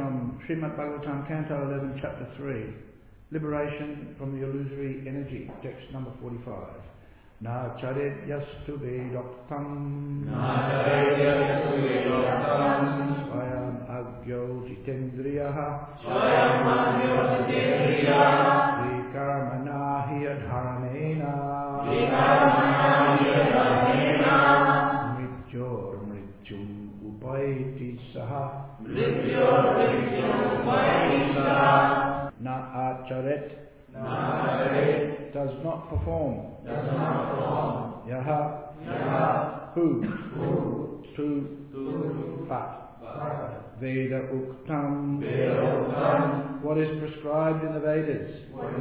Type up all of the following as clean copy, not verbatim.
from Srimad Bhagavatam, Canto 11, Chapter 3, Liberation from the Illusory Energy, text number 45. Na charet yastu vedoktam Swayam agyo jitendriyaha Vikarmanahi adharanena Mrityor mrityum upaiti saha Na acharet does not perform. Yaha who to but Veda uktam what is prescribed in the Vedas.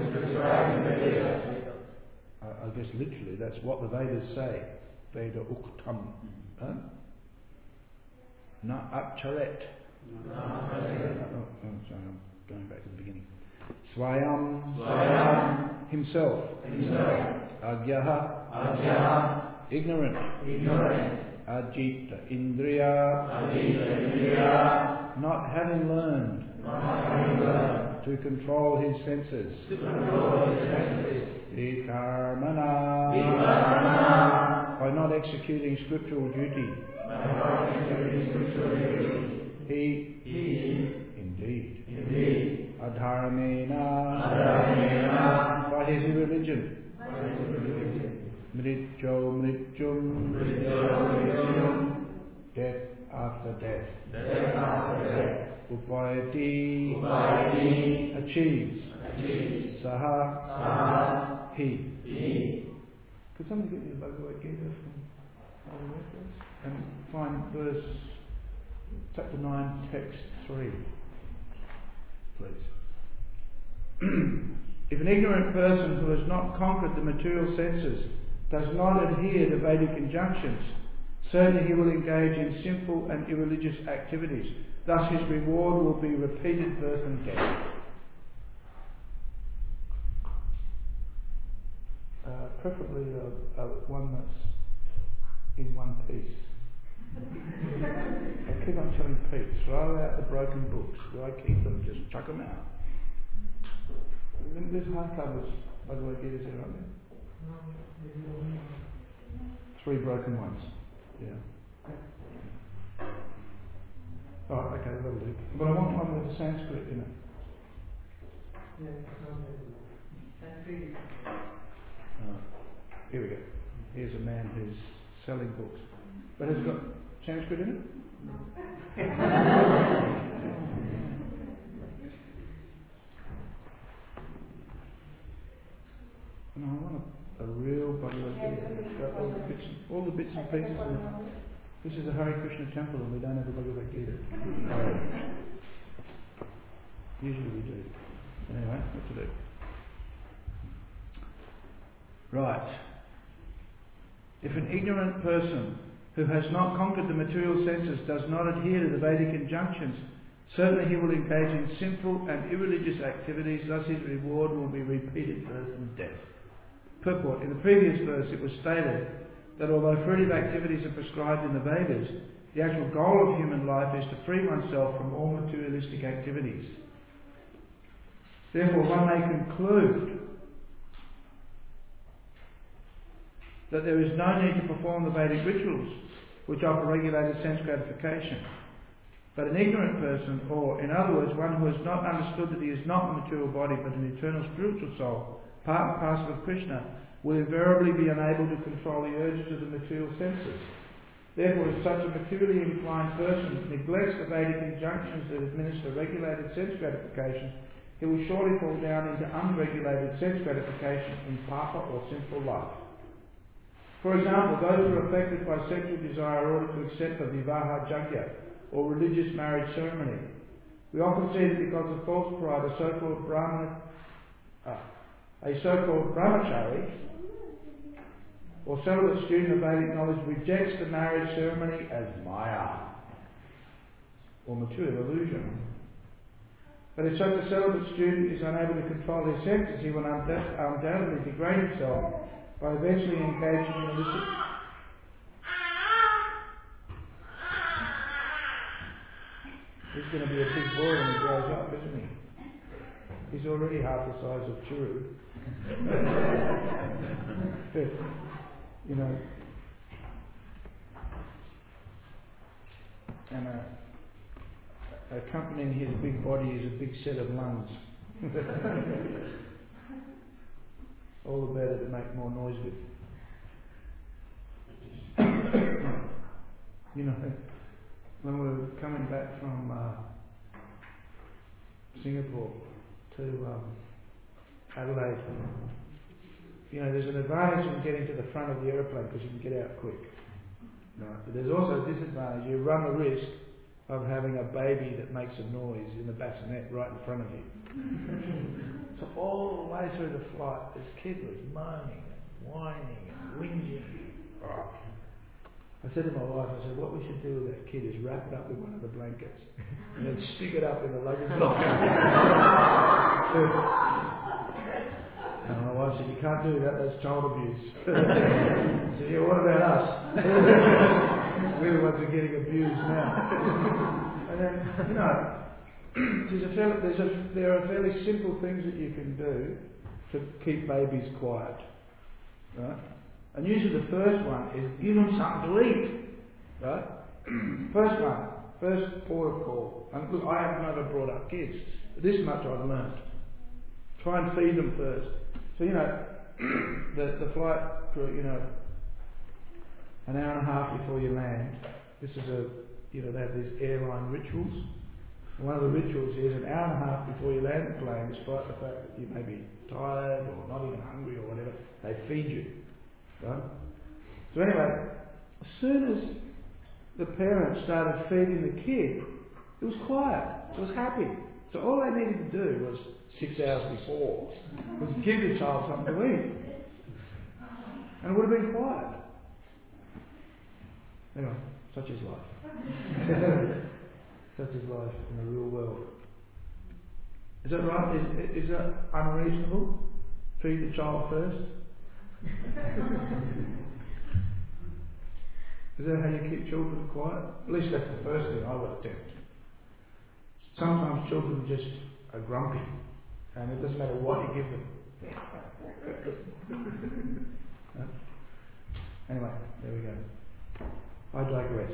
I guess literally that's what the Vedas say. Veda uktam. Na acharet. Sorry, I'm going back to the beginning. Swayam himself. Agyaha ignorant. Ajita indriya not having learned to control his senses. Vikarmana by not executing scriptural duty. He indeed. Adharamena by his irreligion. Mrityum death after death. Upayati achieves. Saha he. Could somebody get me the Bhagavad Gita from and find verse chapter 9 text 3 please. If an ignorant person who has not conquered the material senses does not adhere to Vedic injunctions, certainly he will engage in sinful and irreligious activities. Thus his reward will be repeated birth and death. Preferably one that's in one piece. I keep on telling Pete, throw out the broken books. Do I keep them? Just chuck them out. There's hardcovers, by the way, Gita's here, aren't there? 3 broken ones. Yeah. Oh, okay, that'll do. But I want one with the Sanskrit in it. Here we go. Here's a man who's selling books. But has it got Sanskrit in it? No. No, I want a real Bhagavad Gita. All the bits and pieces. This is a Hare Krishna temple and we don't have a Bhagavad Gita. Usually we do. Anyway, what to do? Right. If an ignorant person who has not conquered the material senses does not adhere to the Vedic injunctions, certainly he will engage in sinful and irreligious activities, thus his reward will be repeated birth and death. Purport. In the previous verse it was stated that although fruitive activities are prescribed in the Vedas, the actual goal of human life is to free oneself from all materialistic activities. Therefore one may conclude that there is no need to perform the Vedic rituals which offer regulated sense gratification. But an ignorant person, or in other words one who has not understood that he is not a material body but an eternal spiritual soul, part and parcel of Krishna, will invariably be unable to control the urges of the material senses. Therefore, if such a materially inclined person neglects the Vedic injunctions that administer regulated sense gratification, he will surely fall down into unregulated sense gratification in papa or sinful life. For example, those who are affected by sexual desire in order to accept the Vivaha Jagya, or religious marriage ceremony. We often see that because of false pride, a so-called brahmachari, or celibate student of Vedic knowledge, rejects the marriage ceremony as maya, or material illusion. But if such a celibate student is unable to control his senses, he will undoubtedly degrade himself by eventually engaging in illicit He's going to be a big boy when he grows up, isn't he? He's already half the size of Churu. But, you know, and accompanying his big body is a big set of lungs. All the better to make more noise with. You know, when we were coming back from Singapore to Adelaide, you know, there's an advantage in getting to the front of the aeroplane because you can get out quick. Right. But there's also a disadvantage. You run the risk of having a baby that makes a noise in the bassinet right in front of you. So all the way through the flight, this kid was moaning and whining and whinging. Oh. I said to my wife, I said, what we should do with that kid is wrap it up in one of the blankets and then stick it up in the luggage locker. And my wife said, you can't do that, that's child abuse. I said, yeah, what about us? We're the ones who are getting abused now. And then, you know, there are fairly simple things that you can do to keep babies quiet. Right? And usually the first one is give them something to eat. Right? First port of call. And look, I have never brought up kids. This much I've learned. Try and feed them first. So, you know, the flight crew, you know, an hour and a half before you land, this is they have these airline rituals. And one of the rituals is an hour and a half before you land the plane, despite the fact that you may be tired or not even hungry or whatever, they feed you. Right? So anyway, as soon as the parents started feeding the kid, it was quiet. It was happy. So all they needed to do was 6 hours before was give the child something to eat. And it would have been quiet. Anyway, such is life. Such is life in the real world. Is that right? Is that unreasonable? Feed the child first? Is that how you keep children quiet? At least that's the first thing I would attempt. Sometimes children just are grumpy, and it doesn't matter what you give them. Anyway, there we go. I digress.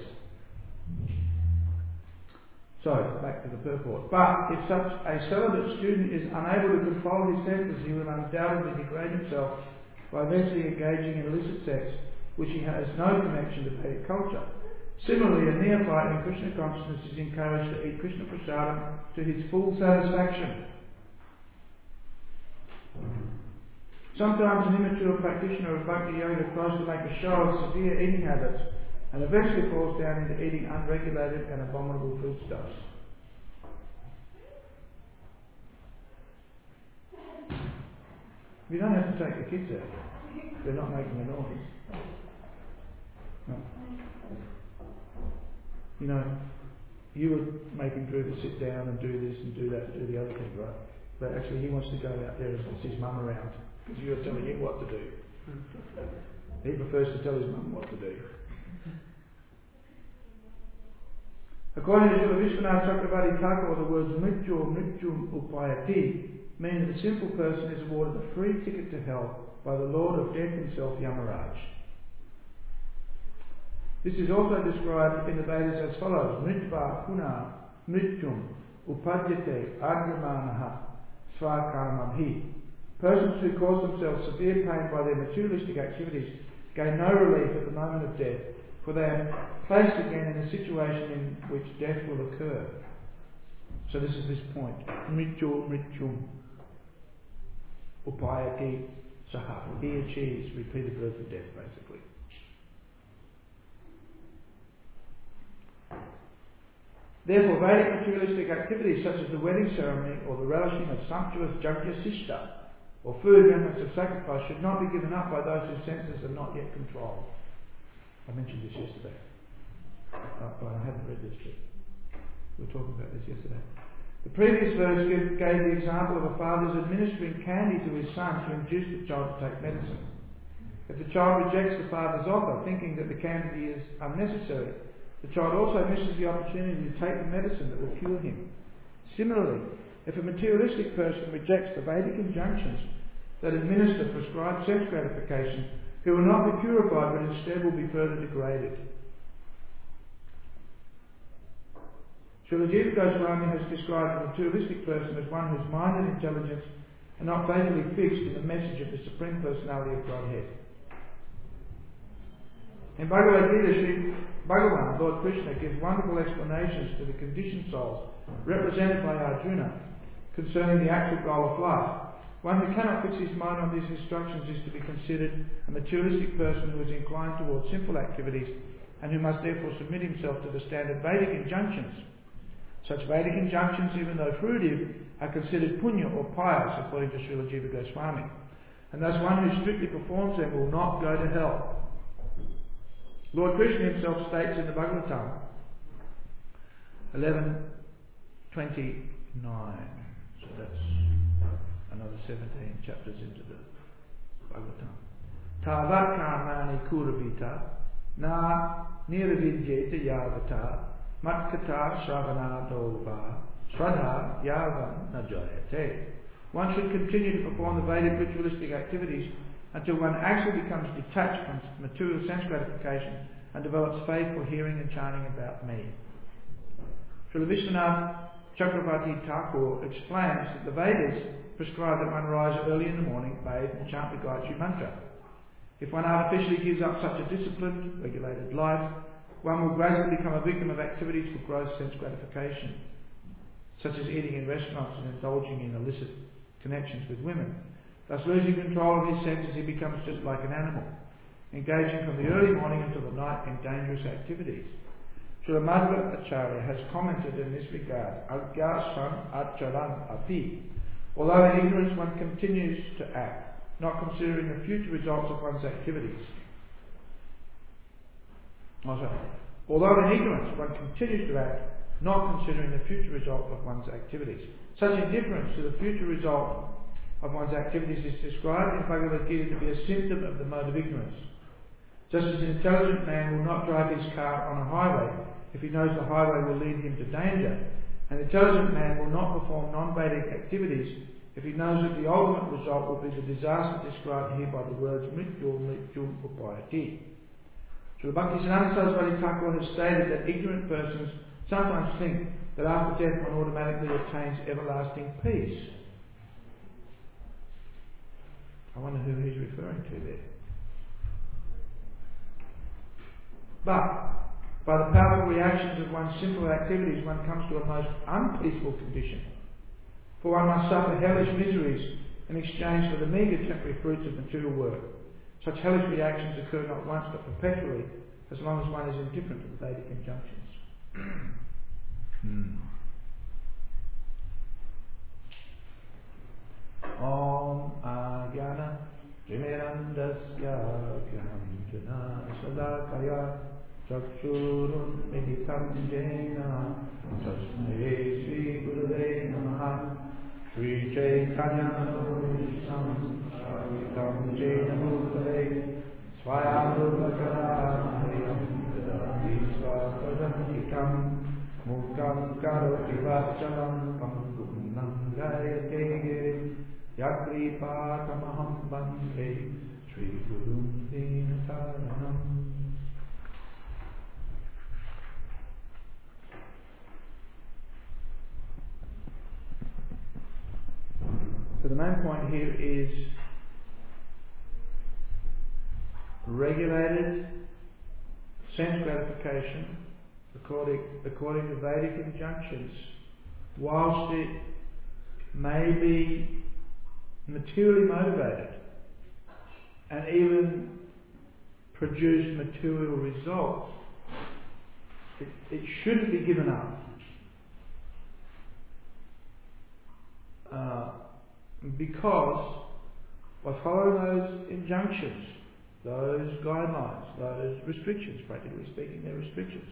So, back to the purport. But if such a celibate student is unable to control his senses, he will undoubtedly degrade himself by eventually engaging in illicit sex, which he has no connection to Vedic culture. Similarly, a neophyte in Krishna consciousness is encouraged to eat Krishna prasadam to his full satisfaction. Sometimes an immature practitioner of Bhakti Yoga tries to make a show of severe eating habits and eventually falls down into eating unregulated and abominable foodstuffs. You don't have to take the kids out. They're not making a noise. No. You know, you would make him Drew to sit down and do this and do that and do the other thing, right? But actually he wants to go out there and push his mum around because you're telling him what to do. He prefers to tell his mum what to do. According to Srila Vishwanath Chakravarti Thakur, the words mrityum upayati mean that a simple person is awarded a free ticket to hell by the Lord of Death himself, Yamaraj. This is also described in the Vedas as follows: Mritva puna mrityum upadyate agramanaha svakarmabhi. Persons who cause themselves severe pain by their materialistic activities gain no relief at the moment of death, for they are placed again in a situation in which death will occur. So this is this point. Mrityum upayati saha. He achieves repeated birth and death, basically. Therefore, Vedic materialistic activities such as the wedding ceremony or the relishing of sumptuous jagya sishta or food remnants of sacrifice should not be given up by those whose senses are not yet controlled. I mentioned this yesterday. But I haven't read this yet. We were talking about this yesterday. The previous verse gave the example of a father's administering candy to his son to induce the child to take medicine. If the child rejects the father's offer, thinking that the candy is unnecessary, the child also misses the opportunity to take the medicine that will cure him. Similarly, if a materialistic person rejects the Vedic injunctions that administer prescribed sense gratification, he will not be purified but instead will be further degraded. Srila Jiva Goswami has described the materialistic person as one whose mind and intelligence are not faithfully fixed in the message of the Supreme Personality of Godhead. In Bhagavad Gita, Sri Bhagavan, Lord Krishna, gives wonderful explanations to the conditioned souls represented by Arjuna concerning the actual goal of life. One who cannot fix his mind on these instructions is to be considered a materialistic person who is inclined towards simple activities and who must therefore submit himself to the standard Vedic injunctions. Such Vedic injunctions, even though fruitive, are considered punya or pious according to Srila Jiva Goswami, and thus one who strictly performs them will not go to hell. Lord Krishna himself states in the Bhagavatam 11:29, so that's another 17 chapters into the Bhagavatam. Tavat karmani kuravita na niravidyeta yavata matkata shravanadova shraddha yavan najayate. One should continue to perform the Vedic ritualistic activities until one actually becomes detached from material sense gratification and develops faith for hearing and chanting about me. Srila Vishwanath Chakravarti Thakur explains that the Vedas prescribe that one rise early in the morning, bathe and chant the Gayatri Mantra. If one artificially gives up such a disciplined, regulated life, one will gradually become a victim of activities for gross sense gratification, such as eating in restaurants and indulging in illicit connections with women. Thus, losing control of his senses, he becomes just like an animal, engaging from the early morning until the night in dangerous activities. Srila Madhva Acharya has commented in this regard, Agyasam Acharan Api. Although in ignorance one continues to act, not considering the future results of one's activities. Although in ignorance one continues to act, not considering the future result of one's activities. Such indifference to the future result of one's activities is described in Bhagavad Gita to be a symptom of the mode of ignorance. Just as an intelligent man will not drive his car on a highway if he knows the highway will lead him to danger, an intelligent man will not perform non-Vedic activities if he knows that the ultimate result will be the disaster described here by the words Mrityu Mrityu Upayati. Srila Bhaktisiddhanta Saraswati Thakur has stated that ignorant persons sometimes think that after death one automatically attains everlasting peace. I wonder who he's referring to there. But by the powerful reactions of one's simple activities, one comes to a most unpeaceful condition. For one must suffer hellish miseries in exchange for the meagre temporary fruits of material work. Such hellish reactions occur not once but perpetually, as long as one is indifferent to the Vedic injunctions. Om Ajnana Vimirandasya Gyananjana Sadakaya Chakshurun Meditam Jena Tasmai Sri Gurave Namaha Sri Chaitanya Purusham Savitam Jena Bhutale Swayambhuvakaranayam Visvapadam Hikam Mukam Karoti Vachalam Pangum Nangayate Yakripatamaham Bande Sri Gurum Dinataranam. So the main point here is regulated sense gratification according to Vedic injunctions, whilst it may be materially motivated and even produce material results, it shouldn't be given up. Because by following those injunctions, those guidelines, those restrictions, practically speaking, they're restrictions.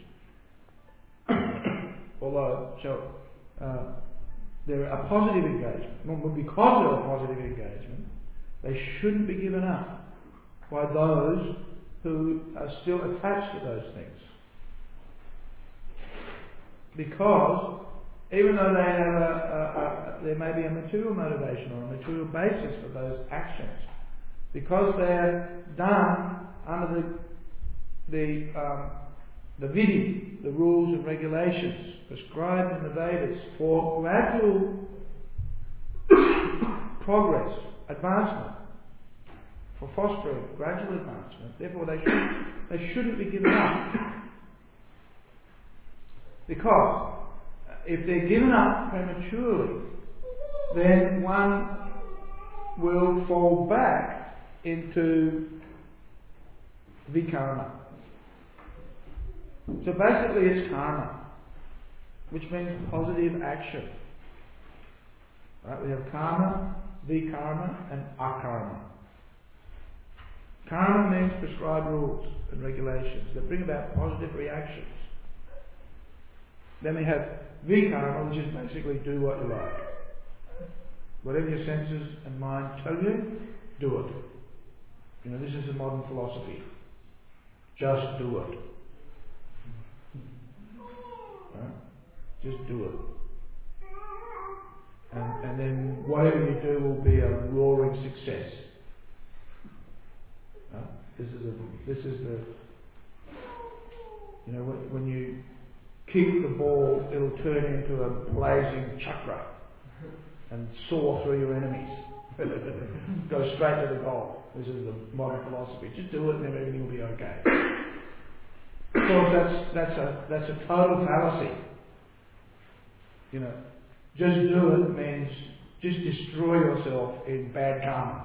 Although, they're a positive engagement. Because they're a positive engagement, they shouldn't be given up by those who are still attached to those things. because even though they have there may be a material motivation or a material basis for those actions, because they're done under the vidhi, the rules and regulations prescribed in the Vedas for gradual progress, advancement, for fostering gradual advancement, therefore they shouldn't be given up. Because if they're given up prematurely, then one will fall back into vikarma. So basically it's karma, which means positive action. Right? We have karma, vikarma and akarma. Karma means prescribed rules and regulations that bring about positive reactions. Then we have vikarma, which is basically do what you like. Whatever your senses and mind tell you, do it. You know, this is a modern philosophy. Just do it. Right? Just do it. And then whatever you do will be a roaring success. Right? This is the you know, when you kick the ball, it'll turn into a blazing chakra and soar through your enemies. Go straight to the goal. This is the modern philosophy. Just do it and then everything will be okay. Of course, that's a total fallacy. You know, just do it means just destroy yourself in bad karma.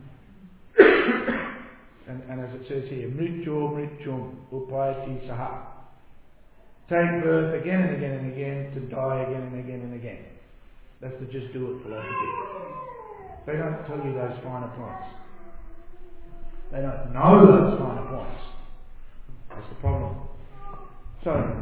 and as it says here, mrityum upayati saha. Take birth again and again and again to die again and again and again. That's the just do it philosophy. They don't tell you those finer points. They don't know those finer points. That's the problem. So,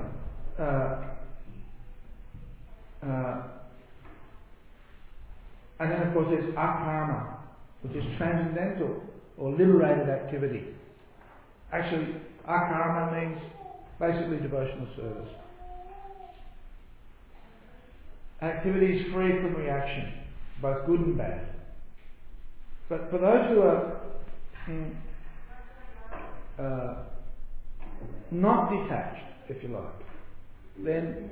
and then of course there's akarma, which is transcendental or liberated activity. Actually, akarma means basically devotional service. Activities free from reaction, both good and bad. But for those who are not detached, if you like, then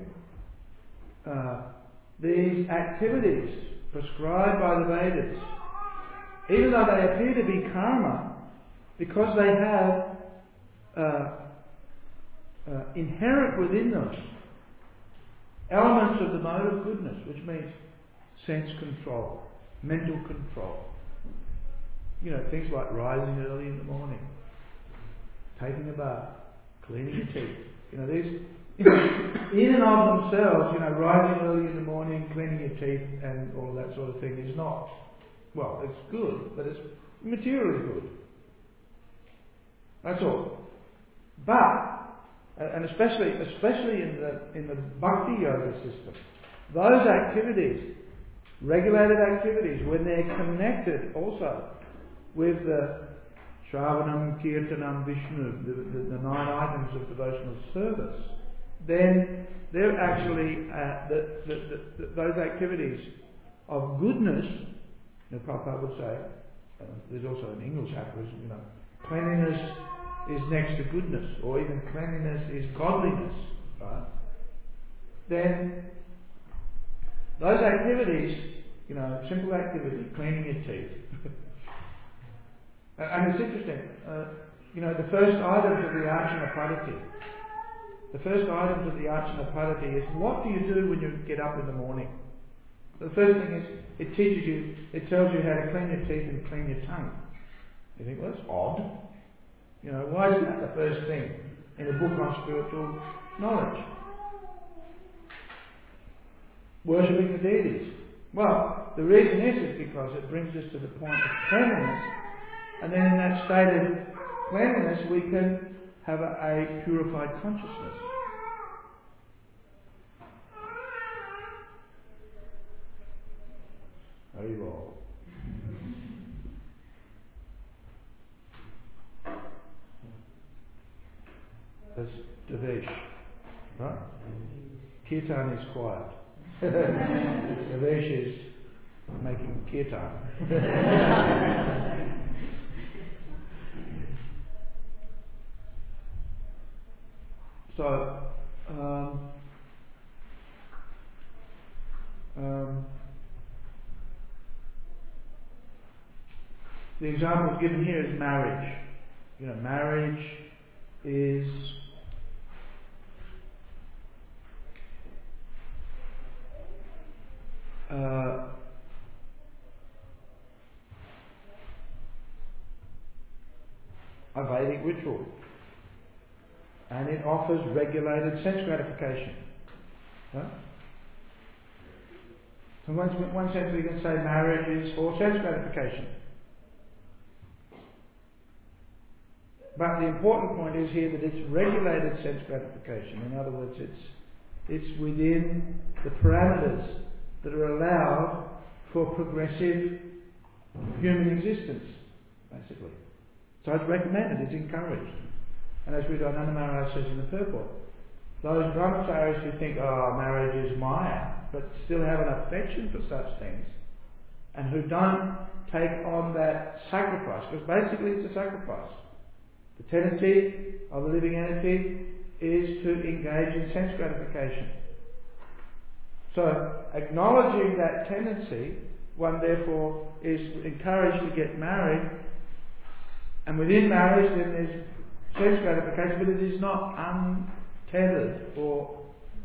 these activities prescribed by the Vedas, even though they appear to be karma, because they have inherent within them elements of the mode of goodness, which means sense control, mental control. You know, things like rising early in the morning, taking a bath, cleaning your teeth. You know, these, in and of themselves, you know, rising early in the morning, cleaning your teeth and all of that sort of thing is not, well, it's good, but it's materially good. That's all. But and especially in the bhakti yoga system, those activities, regulated activities, when they're connected also with the Shravanam, Kirtanam, Vishnu, the 9 items of devotional service, then they're actually those activities of goodness. You know, Prabhupada would say, there's also an English aphorism, you know, cleanliness is next to goodness, or even cleanliness is godliness, right? Then those activities, you know, simple activity, cleaning your teeth. And it's interesting, you know, the first items of the Archana Padati. The first items of the Archana Padati is, what do you do when you get up in the morning? The first thing is, it teaches you, it tells you how to clean your teeth and clean your tongue. You think, well, that's odd. You know, why is that the first thing in a book on spiritual knowledge? Worshipping the deities. Well, the reason is because it brings us to the point of cleanliness, and then in that state of cleanliness we can have a purified consciousness. Very well. That's Devesh, right? Kirtan is quiet. So there she is, making kirtan. So, the example given here is marriage. You know, marriage is a Vedic ritual, and it offers regulated sense gratification. Huh? So in one sense we can say marriage is for sense gratification. But the important point is here that it's regulated sense gratification. In other words, it's within the parameters that are allowed for progressive human existence, basically. So it's recommended, it's encouraged. And as Sridharananda Maharaj says in the purport, those brahmacharis who think, marriage is Maya, but still have an affection for such things, and who don't take on that sacrifice, because basically it's a sacrifice. The tendency of the living entity is to engage in sense gratification. So, acknowledging that tendency, one therefore is encouraged to get married, and within marriage then there's sense gratification, but it is not untethered or,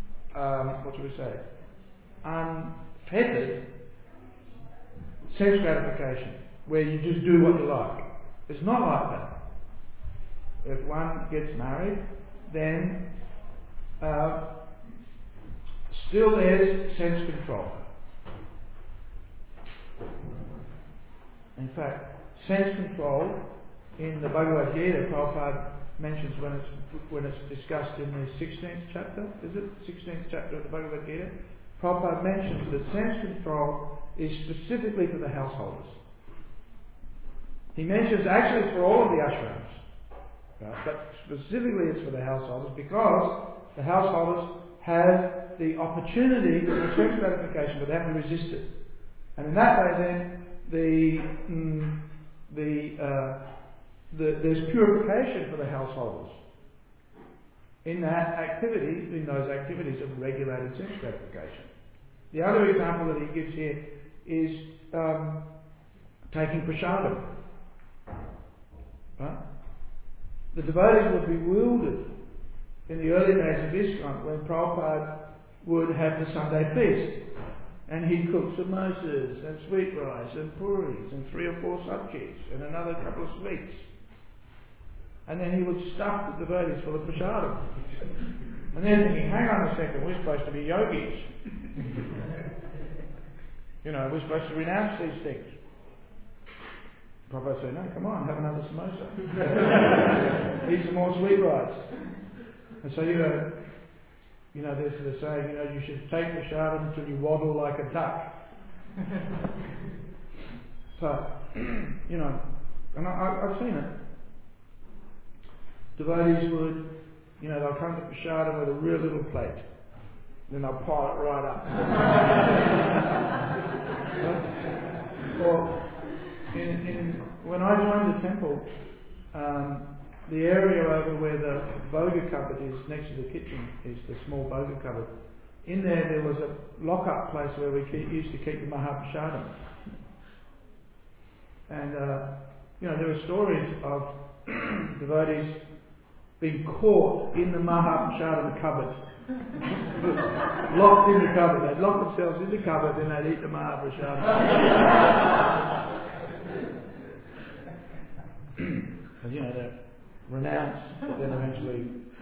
unfettered sense gratification, where you just do what you like. It's not like that. If one gets married, then still there's sense control. In fact, sense control in the Bhagavad Gita, Prabhupada mentions when it's discussed in the 16th chapter, is it? 16th chapter of the Bhagavad Gita. Prabhupada mentions that sense control is specifically for the householders. He mentions actually it's for all of the ashrams. Right? But specifically it's for the householders because the householders have the opportunity for sense gratification, but they have to resist it. And in that way then there's purification for the householders in that activity, in those activities of regulated sense gratification. The other example that he gives here is taking prasadam. Right? The devotees were bewildered in the early days of ISKCON when Prabhupada would have the Sunday feast. And he'd cook samosas and sweet rice and puris and 3 or 4 sabjis and another couple of sweets. And then he would stuff the devotees full of prasadam. And then thinking, hang on a second, we're supposed to be yogis. We're supposed to renounce these things. Prabhupada said, no, come on, have another samosa. Eat some more sweet rice. And so there's the saying, you should take prasadam until you waddle like a duck. So, and I've seen it. Devotees would, they'll come to prasadam with a real little plate. Then they'll pile it right up. Or, when I joined the temple, the area over where the Bhoga cupboard is, next to the kitchen, is the small Bhoga cupboard. In there was a lock-up place where we used to keep the Mahaprasadam. And, there are stories of devotees being caught in the Mahaprasadam cupboard. Locked in the cupboard. They'd lock themselves in the cupboard, then they'd eat the Mahaprasadam. Because, they're renounced, but then eventually...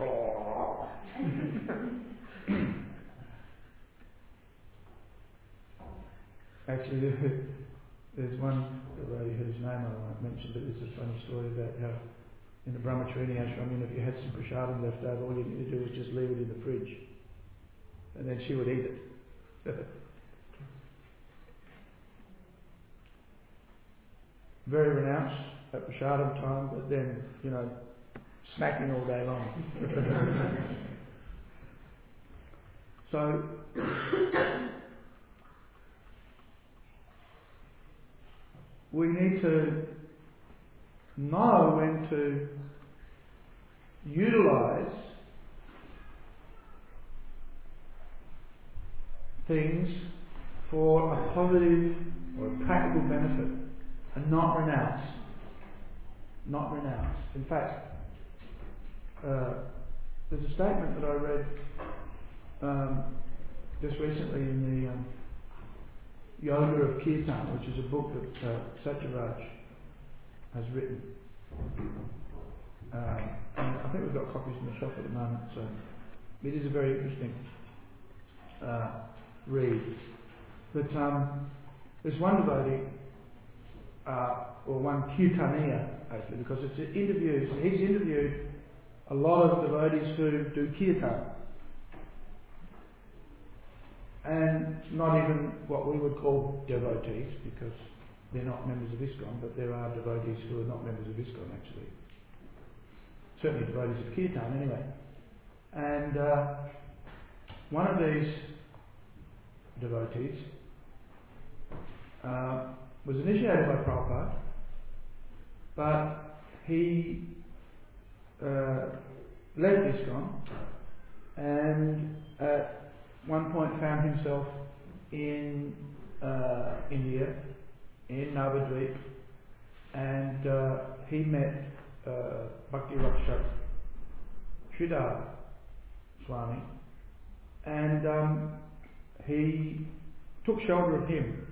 Actually, there's one devotee whose name I won't mention, but there's a funny story about how in the Brahmacharini ashram, if you had some prasadam left over, all you need to do is just leave it in the fridge. And then she would eat it. Very renounced at prasadam time, but then, snacking all day long. So we need to know when to utilise things for a positive or a practical benefit and not renounce. Not renounce. In fact, there's a statement that I read just recently in the Yoga of Kirtan, which is a book that Satyaraj has written. And I think we've got copies in the shop at the moment, so it is a very interesting read. But there's one devotee, or one Kirtaniya, actually, because it's interviews. He's interviewed a lot of devotees who do kirtan, and not even what we would call devotees, because they're not members of ISKCON, but there are devotees who are not members of ISKCON, actually. Certainly devotees of kirtan, anyway. And one of these devotees was initiated by Prabhupada, but he left ISKCON and at one point found himself in India, in Navadvip, and he met Bhakti Rakshak Sridhar Swami, and he took shelter of him.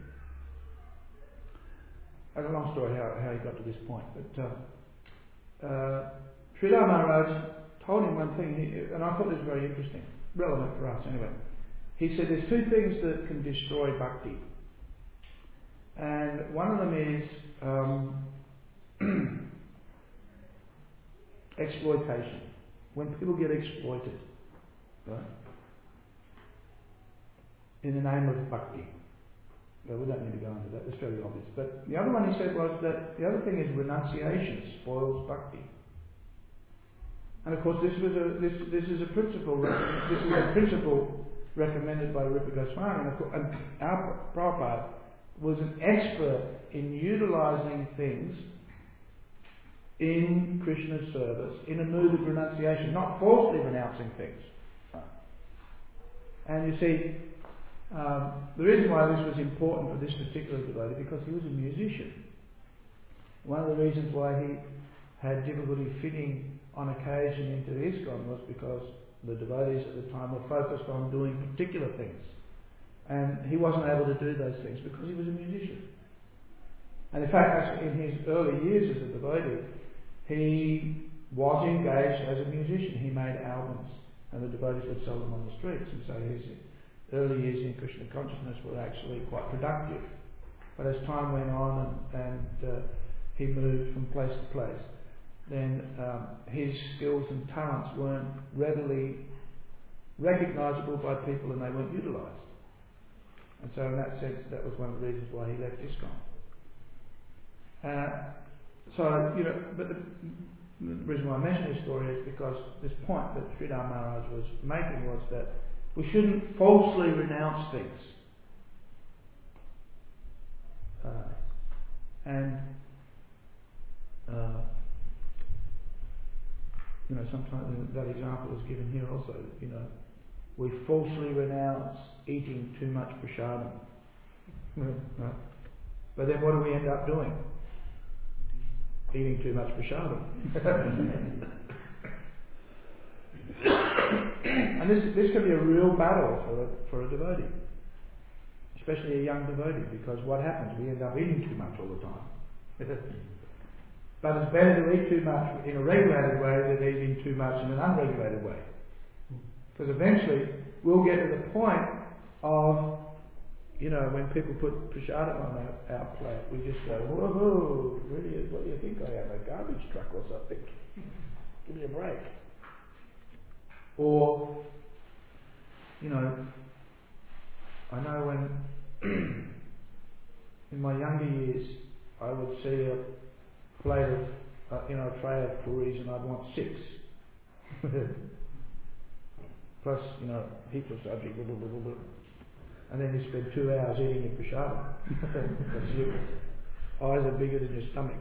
It's a long story how he got to this point, but Sridhar Maharaj told him one thing, and I thought this was very interesting, relevant for us anyway. He said there's two things that can destroy bhakti, and one of them is exploitation. When people get exploited, right, in the name of bhakti. Well, we don't need to go into that, it's very obvious. But the other one he said was that the other thing is renunciation spoils bhakti. And of course this is a principle recommended by Rupa Goswami, and our Prabhupada was an expert in utilising things in Krishna's service in a mood of renunciation, not falsely renouncing things. And you see, the reason why this was important for this particular devotee, because he was a musician. One of the reasons why he had difficulty fitting on occasion into ISKCON was because the devotees at the time were focused on doing particular things, and he wasn't able to do those things because he was a musician. And in fact, in his early years as a devotee, he was engaged as a musician. He made albums, and the devotees would sell them on the streets, and so his early years in Krishna consciousness were actually quite productive. But as time went on and he moved from place to place, then his skills and talents weren't readily recognisable by people, and they weren't utilised. And so in that sense, that was one of the reasons why he left ISKCON. But the reason why I mention this story is because this point that Sridhar Maharaj was making was that we shouldn't falsely renounce things. Sometimes that example is given here also. We falsely renounce eating too much prasadam. Right? But then what do we end up doing? Eating too much prasadam. And this can be a real battle for a devotee, especially a young devotee, because what happens? We end up eating too much all the time. But it's better to eat too much in a regulated way than eating too much in an unregulated way. Because eventually we'll get to the point of, when people put prasadam on our plate, we just go, whoa, really? What do you think I am, a garbage truck or something? Give me a break. Or, I know when, in my younger years, I would see a plate of, a tray of puris, and I'd want 6. plus, heaps of subject, blah, blah, blah, blah, blah. And then you spend 2 hours eating your prasadam. Your eyes are bigger than your stomach.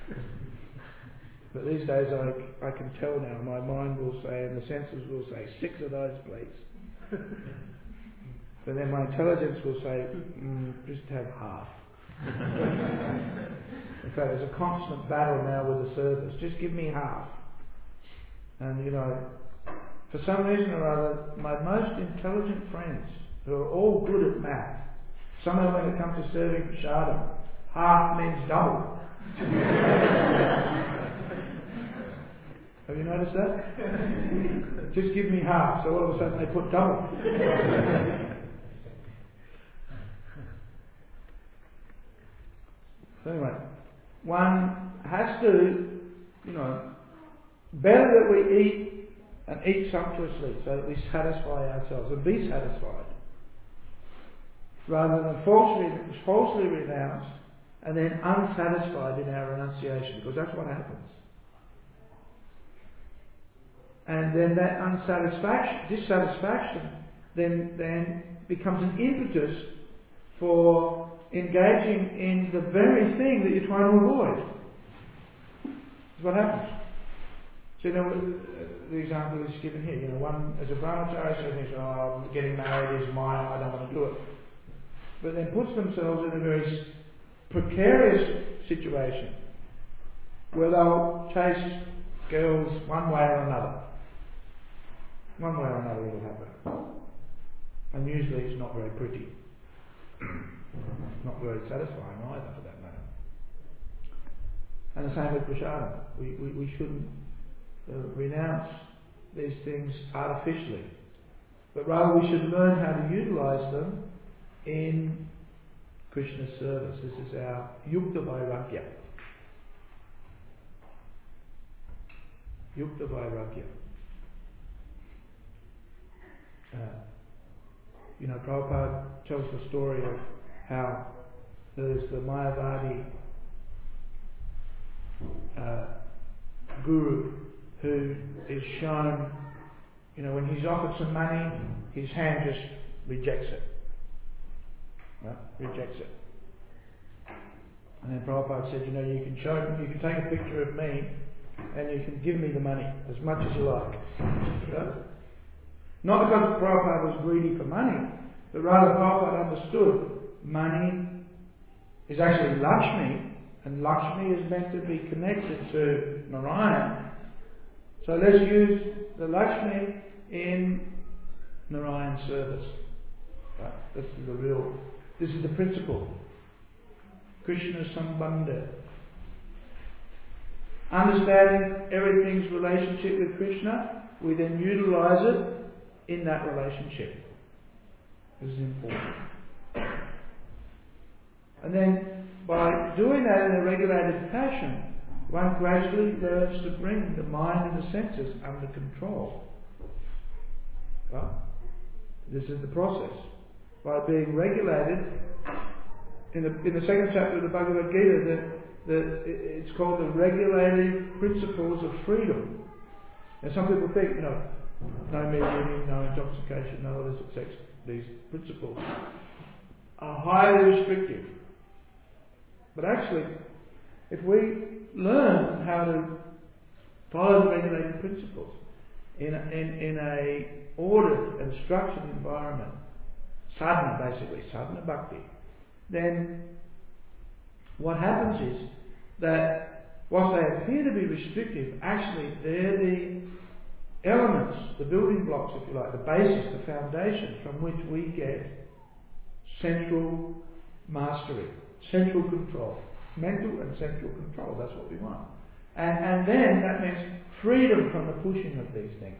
But these days I can tell now, my mind will say, and the senses will say, 6 of those please. But then my intelligence will say, just have half. In fact, there's a constant battle now with the service. Just give me half. And for some reason or other, my most intelligent friends, who are all good at math, somehow when it comes to serving prasadam, half means double. Have you noticed that? Just give me half, so all of a sudden they put double. So anyway, one has to, better that we eat and eat sumptuously so that we satisfy ourselves and be satisfied, rather than falsely renounced and then unsatisfied in our renunciation, because that's what happens. And then that dissatisfaction then becomes an impetus for engaging in the very thing that you're trying to avoid. That's what happens. So the example is given here. One as a brahmachari says, getting married is mine, I don't want to do it. But then puts themselves in a very precarious situation where they'll chase girls one way or another. One way or another it will happen. And usually it's not very pretty. Not very satisfying either, for that matter. And the same with prasadam. We shouldn't renounce these things artificially, but rather we should learn how to utilise them in Krishna's service. This is our yukta vairagya. Yukta vairagya. Prabhupada tells the story of how there's the Mayavadi guru who is shown, when he's offered some money, his hand just rejects it. Rejects it. And then Prabhupada said, you can take a picture of me and you can give me the money as much as you like. Not because Prabhupada was greedy for money, but rather Prabhupada understood money is actually Lakshmi, and Lakshmi is meant to be connected to Narayan. So let's use the Lakshmi in Narayan's service. This is the principle. Krishna Sambandha. Understanding everything's relationship with Krishna, we then utilise it in that relationship. This is important. And then by doing that in a regulated fashion, one gradually learns to bring the mind and the senses under control. This is the process. By being regulated, in the second chapter of the Bhagavad Gita, it's called the regulative principles of freedom. And some people think, no meat, no intoxication, no illicit sex. These principles are highly restrictive. But actually, if we learn how to follow the regulated principles in a ordered and structured environment, sadhana basically, sadhana bhakti, then what happens is that whilst they appear to be restrictive, actually they're the elements, the building blocks, if you like, the basis, the foundation from which we get central mastery, central control, mental and central control. That's what we want. And then that means freedom from the pushing of these things.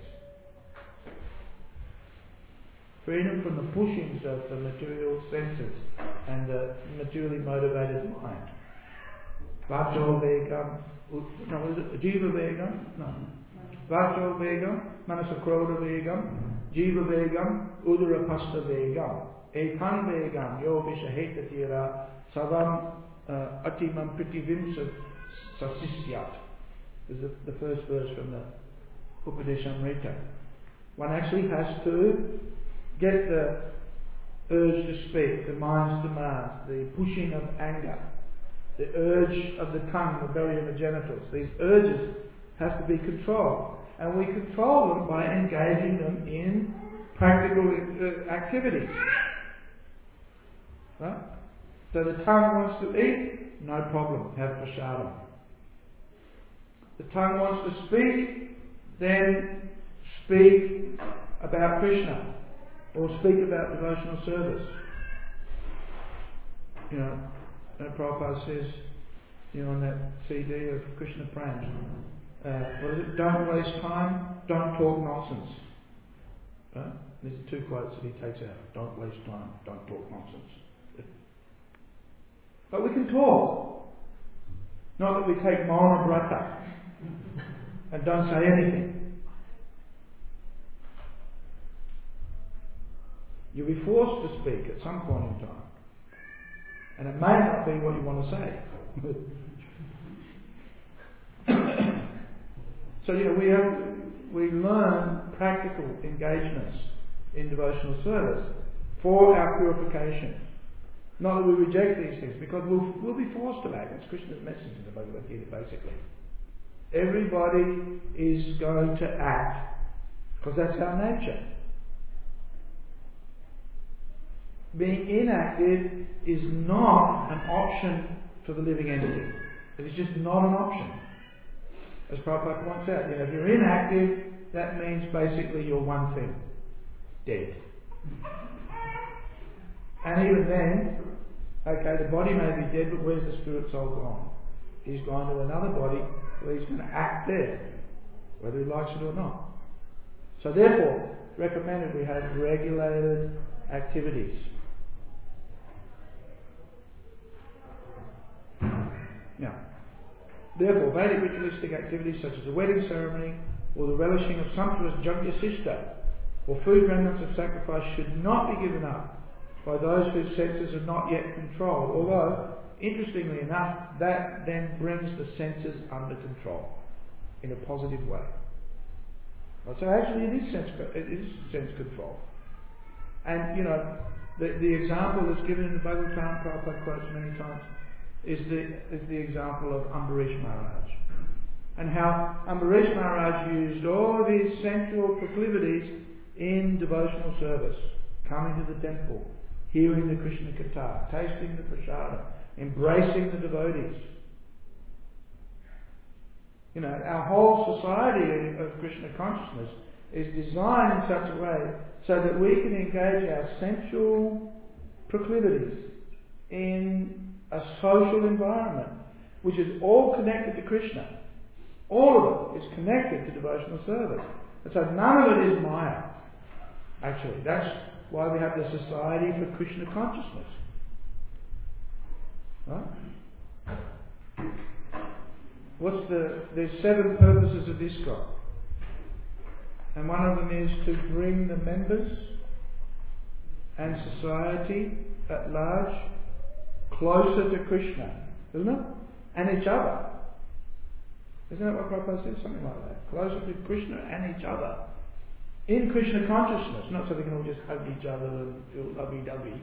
Freedom from the pushings of the material senses and the materially motivated mind. Vacho vegam, no, is it jiva vegam? No. Vacho vegam, manasakroda vegam, jiva vegam, udara pasta vegam, ekan vegam, yo vishaheta tira, savam atimam pritivim sasisyat. This is the first verse from the Upadeshamrita. One actually has to get the urge to speak, the mind's demand, the pushing of anger, the urge of the tongue, the belly and the genitals. These urges have to be controlled. And we control them by engaging them in practical activities. Right? So the tongue wants to eat, no problem, have prasadam. The tongue wants to speak, then speak about Krishna or speak about devotional service. You know, Prabhupada says, you know, on that CD of Krishna Prem, what is it? Don't waste time, don't talk nonsense. Right? These are two quotes that he takes out. Don't waste time, don't talk nonsense. But we can talk. Not that we take Mauna Brata and don't say anything. You'll be forced to speak at some point in time. And it may not be what you want to say. So we learn practical engagements in devotional service for our purification. Not that we reject these things, because we'll be forced to act. It's Krishna's message in the Bhagavad Gita, basically. Everybody is going to act, because that's our nature. Being inactive is not an option for the living entity. It is just not an option. As Prabhupada points out, if you're inactive, that means basically you're one thing: dead. And even then, okay, the body may be dead, but where's the spirit soul gone? He's gone to another body where he's going to act there, whether he likes it or not. So therefore, recommended we have regulated activities. Now, therefore, Vedic ritualistic activities such as the wedding ceremony or the relishing of sumptuous Yajna-sishta or food remnants of sacrifice should not be given up by those whose senses are not yet controlled. Although, interestingly enough, that then brings the senses under control in a positive way. So actually it is sense control. And, you know, the example that's given in the Bhagavatam, Prabhupada quotes many times, is the example of Ambarish Maharaj. And how Ambarish Maharaj used all of his sensual proclivities in devotional service. Coming to the temple, hearing the Krishna Katha, tasting the prasadam, embracing the devotees. You know, our whole society of Krishna consciousness is designed in such a way so that we can engage our sensual proclivities in a social environment which is all connected to Krishna. All of it is connected to devotional service. And so none of it is Maya. Actually, that's why we have the Society for Krishna Consciousness. Right? There's 7 purposes of ISKCON. And one of them is to bring the members and society at large closer to Krishna, isn't it? And each other. Isn't that what Prabhupada said? Something like that. Closer to Krishna and each other. In Krishna consciousness, not so they can all just hug each other and feel lovey-dovey.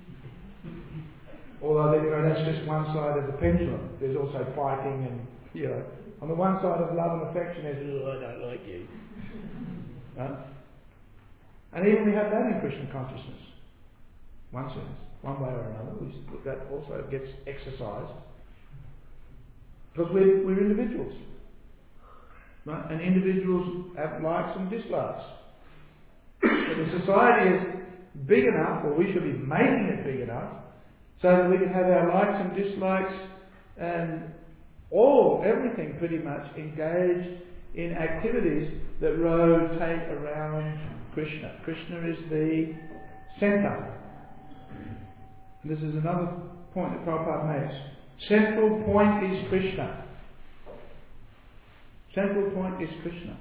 Although that's just one side of the pendulum. There's also fighting and, you know, on the one side of love and affection there's, I don't like you. Right? And even we have that in Krishna consciousness. One sense, one way or another, that also gets exercised. Because we're individuals. Right? And individuals have likes and dislikes. But the society is big enough, or we should be making it big enough, so that we can have our likes and dislikes and everything pretty much engaged in activities that rotate around Krishna. Krishna is the centre. This is another point that Prabhupada makes. Central point is Krishna. Central point is Krishna.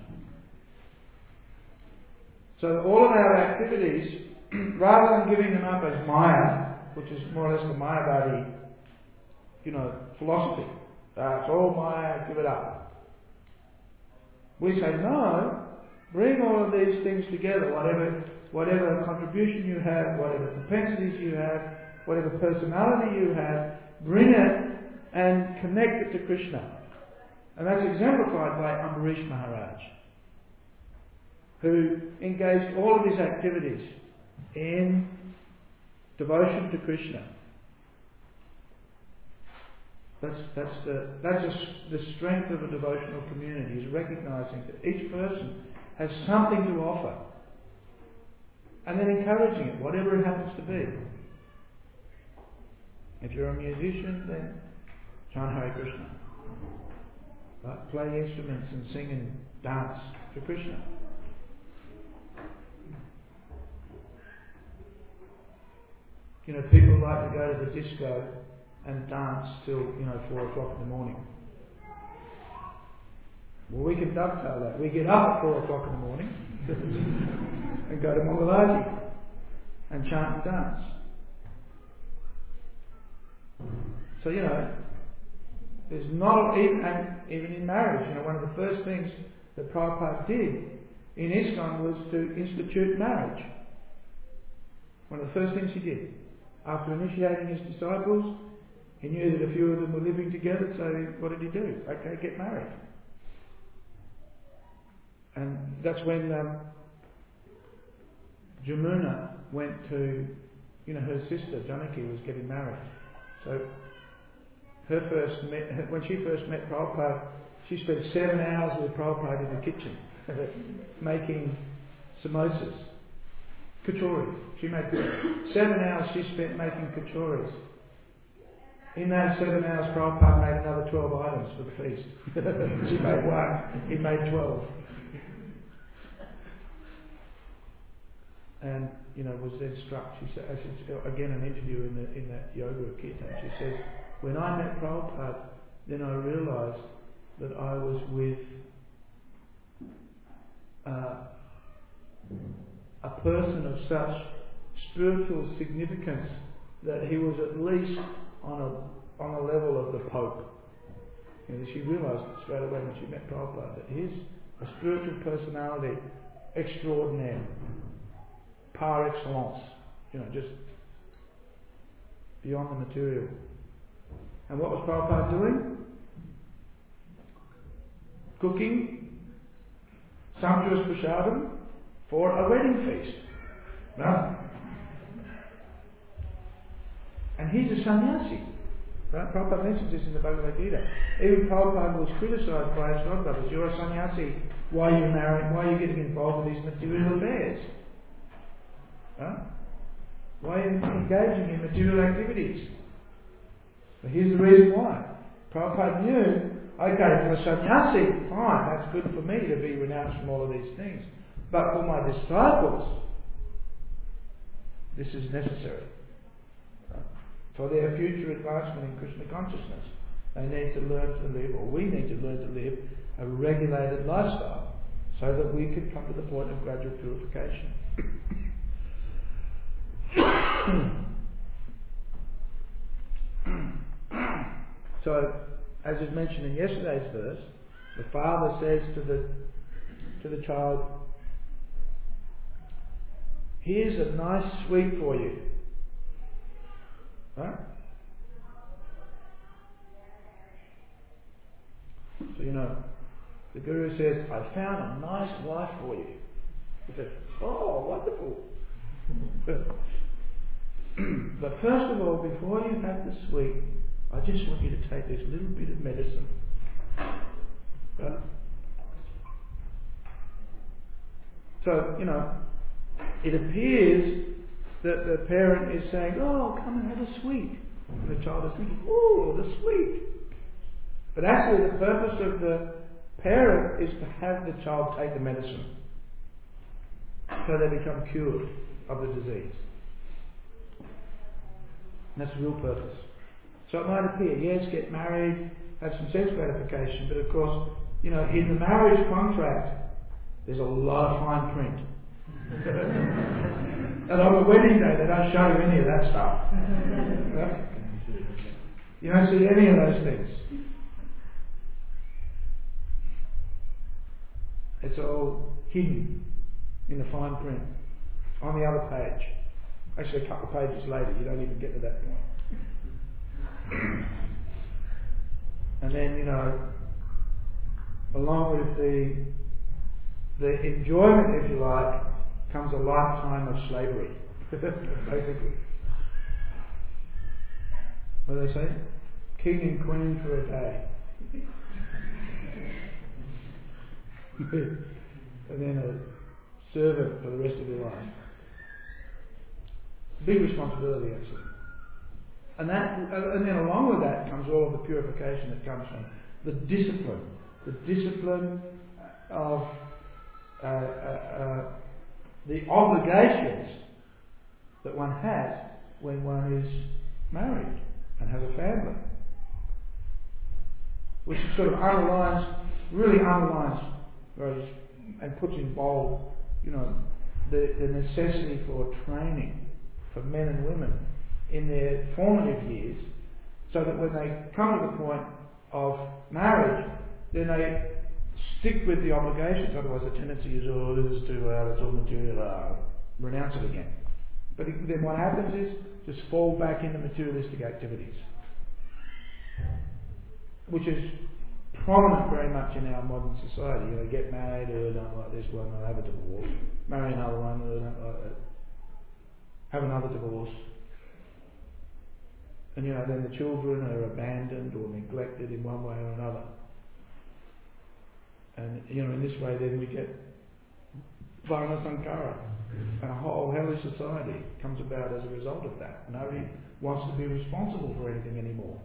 So all of our activities, rather than giving them up as Maya, which is more or less the Mayavadi, philosophy, it's all Maya, give it up. We say, no, Bring all of these things together, whatever contribution you have, whatever propensities you have, whatever personality you have, bring it and connect it to Krishna. And that's exemplified by Ambarish Maharaj, who engaged all of his activities in devotion to Krishna. That's the strength of a devotional community, is recognizing that each person has something to offer, and then encouraging it, whatever it happens to be. If you're a musician, then chant Hare Krishna. Right? Play instruments and sing and dance to Krishna. You know, people like to go to the disco and dance till 4 o'clock in the morning. Well, we can dovetail that. We get up at 4 o'clock in the morning and go to Mongolaji and chant and dance. So, there's not, even in marriage, one of the first things that Prabhupada did in ISKCON was to institute marriage. One of the first things he did. After initiating his disciples, he knew that a few of them were living together, so what did he do? Okay, get married. And that's when Jamuna went to, her sister Janaki was getting married. So when she first met Prabhupada, she spent 7 hours with Prabhupada in the kitchen making samosas, kachoris. She made 7 hours she spent making kachoris. In that 7 hours, Prabhupada made another 12 items for the feast. She made 1, he made 12. And was then struck. She said, again, an interview in that yoga kirtan. She says, when I met Prabhupada, then I realised that I was with a person of such spiritual significance that he was at least on a level of the Pope. She realised straight away when she met Prabhupada that he's a spiritual personality extraordinaire, par excellence, just beyond the material. And what was Prabhupada doing? Cooking sumptuous prasadam for a wedding feast. Right? And he's a sannyasi. Right? Prabhupada mentions this in the Bhagavad Gita. Even Prabhupada was criticised by his godbrothers. You're a sannyasi. Why are you married? Why are you getting involved with these material affairs? Right? Why are you engaging in material activities? But here's the reason why. Prabhupada knew, okay, for a sannyasi, fine, that's good for me to be renounced from all of these things. But for my disciples, this is necessary. For their future advancement in Krishna consciousness, they need to learn to live, or we need to learn to live, a regulated lifestyle, so that we can come to the point of gradual purification. So, as is mentioned in yesterday's verse, the father says to the child, here's a nice sweet for you. Right? So the Guru says, I found a nice wife for you. He says, oh, wonderful. But first of all, before you have the sweet, I just want you to take this little bit of medicine. Right? So, it appears that the parent is saying, oh, come and have a sweet. And the child is thinking, oh, the sweet. But actually the purpose of the parent is to have the child take the medicine, so they become cured of the disease. And that's the real purpose. So it might appear, yes, get married, have some sense gratification, but of course, in the marriage contract, there's a lot of fine print. And on the wedding day, they don't show you any of that stuff. Right? You don't see any of those things. It's all hidden in the fine print on the other page. Actually, a couple of pages later, you don't even get to that point. And then, along with the enjoyment, if you like, comes a lifetime of slavery, basically. What do they say? King and queen for a day. And then a servant for the rest of your life. Big responsibility, actually. And then along with that comes all of the purification that comes from the discipline of the obligations that one has when one is married and has a family, which sort of really underlines and puts in bold, the necessity for training for men and women in their formative years, so that when they come to the point of marriage, then they stick with the obligations. Otherwise, the tendency is, this is too hard, it's all material, renounce it again. But then what happens is just fall back into materialistic activities, which is prominent very much in our modern society. Get married, don't like this one, I'll have a divorce. Marry another one, don't like that. Have another divorce. And then the children are abandoned or neglected in one way or another. And in this way then we get Varna Sankara. And a whole hellish society comes about as a result of that. Nobody wants to be responsible for anything anymore.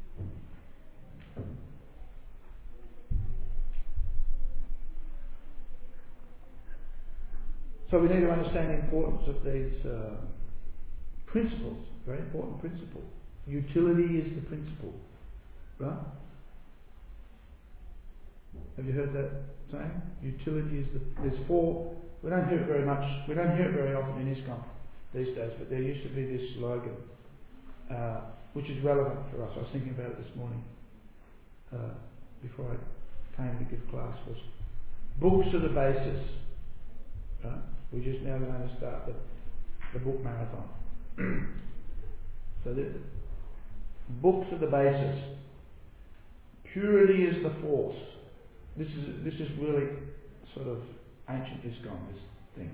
So we need to understand the importance of these principles, very important principle. Utility is the principle, right? Have you heard that saying? Utility is there's four. We don't hear it very much. We don't hear it very often in ISKCON these days. But there used to be this slogan, which is relevant for us. I was thinking about it this morning before I came to give class. Was books are the basis. Right? We're just now going to start the book marathon. So the books are the basis. Purity is the force. This is really sort of ancient ISKCON, this thing.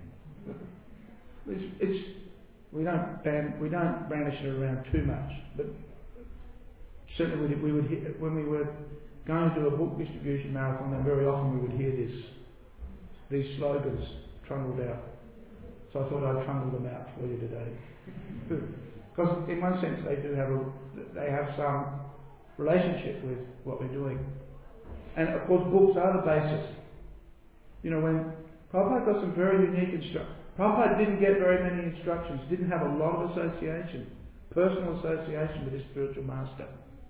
We don't brandish it around too much, but certainly we would hear, when we were going to do a book distribution marathon, then very often we would hear these slogans trundled out. So I thought I'd trundle them out for you today. Because in one sense they have some relationship with what we're doing. And of course books are the basis. When Prabhupada got some very unique instructions. Prabhupada didn't get very many instructions, didn't have a lot of association, personal association with his spiritual master.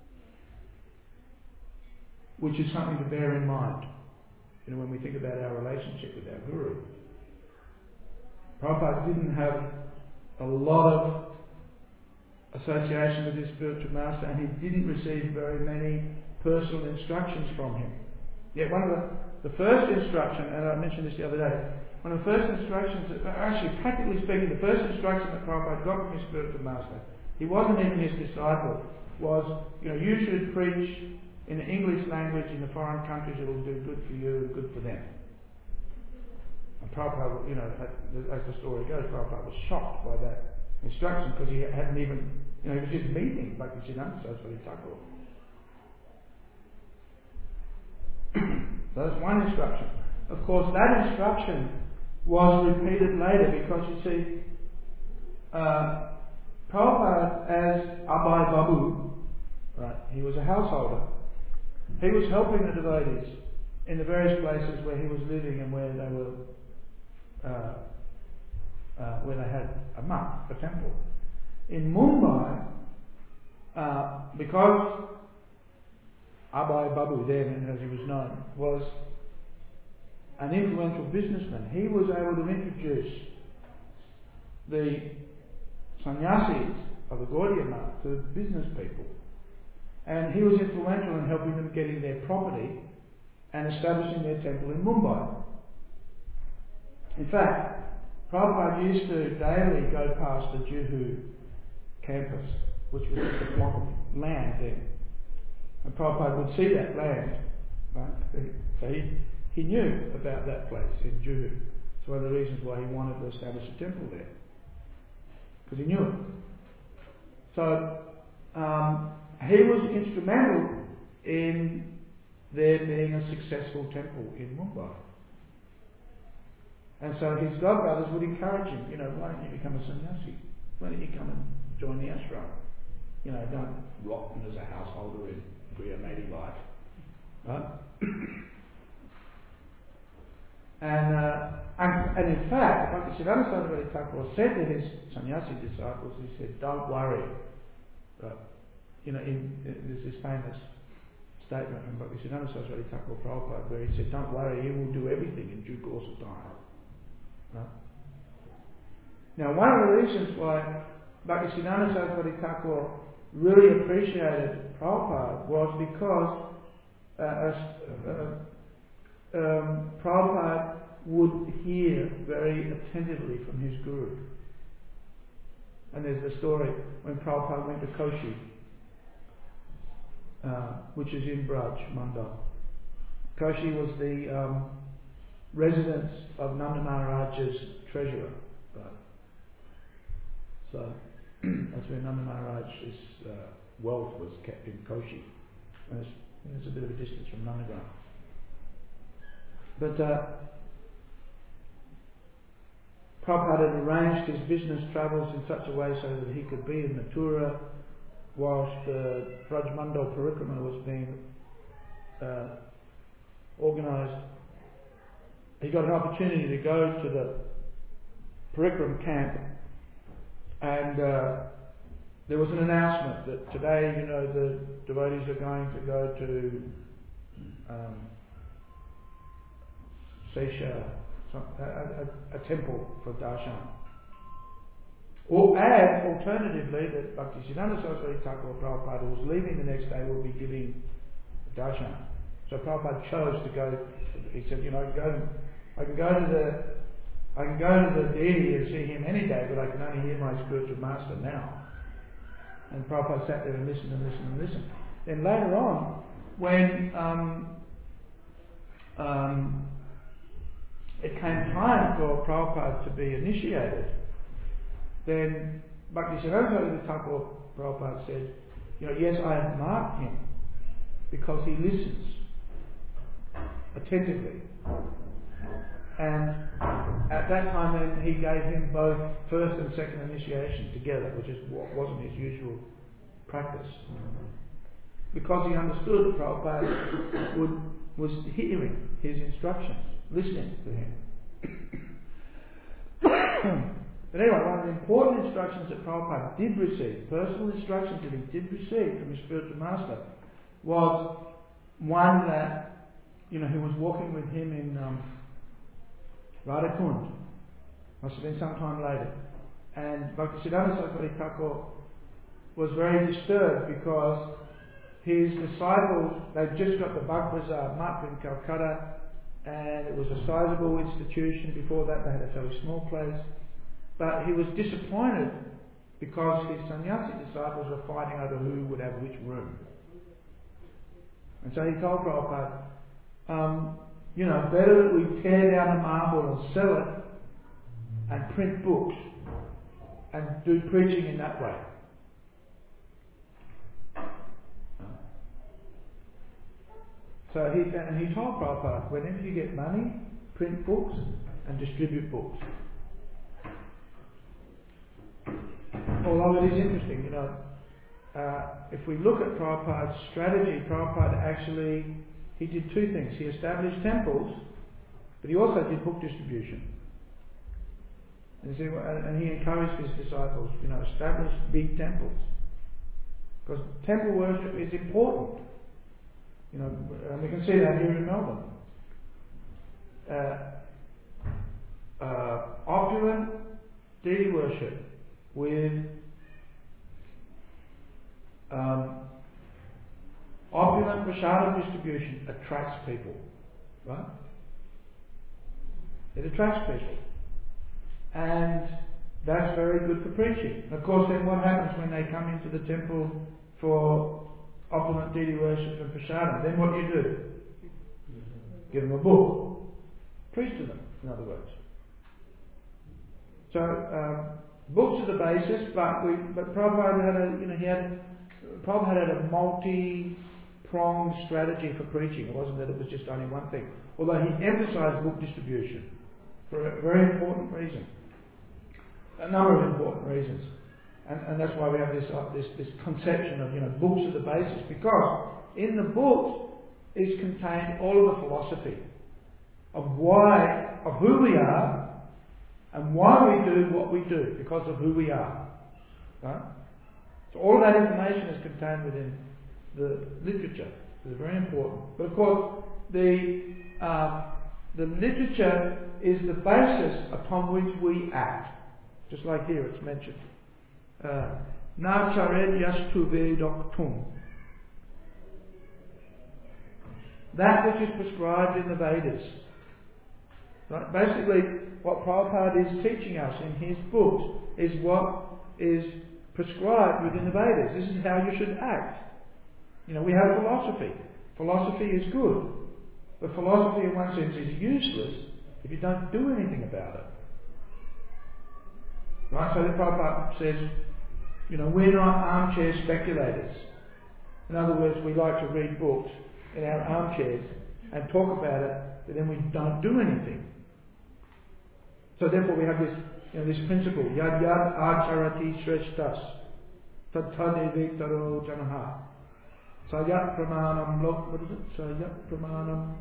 Which is something to bear in mind, when we think about our relationship with our Guru. Prabhupada didn't have a lot of association with his spiritual master, and he didn't receive very many personal instructions from him. Yet one of the first instruction, and I mentioned this the other day, one of the first instructions, actually practically speaking, the first instruction that Prabhupada got from his spiritual master, he wasn't even his disciple, was, you should preach in the English language in the foreign countries. It will do good for you and good for them. And Prabhupada, as the story goes, Prabhupada was shocked by that instruction because he hadn't even, he was just meeting Bhaktisiddhanta Saraswati Thakur. So that's one instruction. Of course, that instruction was repeated later because you see, Prabhupada as Abhay Babu, right? He was a householder. He was helping the devotees in the various places where he was living and where they were, where they had a monk, a temple. In Mumbai, because Abhay Babu then, as he was known, was an influential businessman, he was able to introduce the sannyasis of the Gaudiya Math to business people. And he was influential in helping them getting their property and establishing their temple in Mumbai. In fact, Prabhupada used to daily go past the Juhu campus, which was just a block of land then. And Prabhupada would see that land, right? So he knew about that place in Juhu. It's one of the reasons why he wanted to establish a temple there, because he knew it. So he was instrumental in there being a successful temple in Mumbai. And so his godbrothers would encourage him, why don't you become a sannyasi? Why don't you come and join the ashram? Don't rot as a householder in Griya-Medi life. Right? And in fact, Bhaktisiddhanta Saraswati Thakur said to his sannyasi disciples, he said, don't worry. There's this famous statement from Bhaktisiddhanta Saraswati Thakur Prabhupada where he said, don't worry, he will do everything in due course of time. Right? Now, one of the reasons why Bhaktisiddhanta Saraswati Thakur really appreciated Prabhupada was because Prabhupada would hear very attentively from his guru. And there's the story when Prabhupada went to Koshi, which is in Braj Mandal. Koshi was the residence of Nanda Maharaj's treasurer. Right? So that's where Nanda Maharaj's wealth was kept, in Koshi. And it's a bit of a distance from Nandagram. But Prabhupada had arranged his business travels in such a way so that he could be in Mathura whilst the Braj Mandal Parikrama was being organised. He got an opportunity to go to the Parikram camp, and there was an announcement that today, the devotees are going to go to Sesha, a temple for darshan. And alternatively, that Bhaktisiddhanta Saraswati Thakur Prabhupada, who was leaving the next day, will be giving darshan. So Prabhupada chose to go. He said, I can go to the deity and see him any day, but I can only hear my spiritual master now. And Prabhupada sat there and listened and listened and listened. Then later on, when it came time for Prabhupada to be initiated, then Bhaktisiddhanta Thakur Prabhupada said, yes, I have marked him because he listens attentively. And at that time then he gave him both first and second initiation together, which is what wasn't his usual practice. Because he understood that Prabhupada was hearing his instructions, listening to him. But anyway, one of the important instructions that Prabhupada did receive, personal instructions that he did receive from his spiritual master, was one that, he was walking with him in Radhakund. Must have been some time later. And Bhaktisiddhanta Saraswati Thakur was very disturbed because his disciples, they'd just got the Bhag Bazaar Mutt in Calcutta, and it was a sizable institution. Before that they had a fairly small place. But he was disappointed because his sannyasi disciples were fighting over who would have which room. And so he told Prabhupada, better that we tear down the marble and sell it and print books and do preaching in that way. So he told Prabhupada, whenever you get money, print books and distribute books. Although it is interesting, if we look at Prabhupada's strategy, Prabhupada actually, he did two things. He established temples, but he also did book distribution. And he encouraged his disciples, establish big temples. Because temple worship is important. And we can see that here in Melbourne. Opulent deity worship with opulent prasada distribution attracts people, right? It attracts people. and that's very good for preaching. And of course, then what happens when they come into the temple for opulent deity worship and prasadam? Then what do? Give them a book. Preach to them, in other words. So books are the basis, but Prabhupada had a multi-pronged strategy for preaching. It wasn't that it was just only one thing. Although he emphasised book distribution for a very important reason. A number of important reasons. And that's why we have this conception of books are the basis, because in the books is contained all of the philosophy of who we are and why we do what we do, because of who we are. Right? So all of that information is contained within the literature. It's very important. But of course, the literature is the basis upon which we act. Just like here it's mentioned. Na chared yastu vedoktum. That which is prescribed in the Vedas. Right? Basically, what Prabhupada is teaching us in his books is what is prescribed within the Vedas. This is how you should act. We have philosophy. Philosophy is good. But philosophy in one sense is useless if you don't do anything about it. Right? So the Prabhupada says, we're not armchair speculators. In other words, we like to read books in our armchairs and talk about it, but then we don't do anything. So therefore we have this principle, yad yad acharati shreshtas, tad tad evektaro janaha. Sayat pramanam what is it? Sayat pramanam.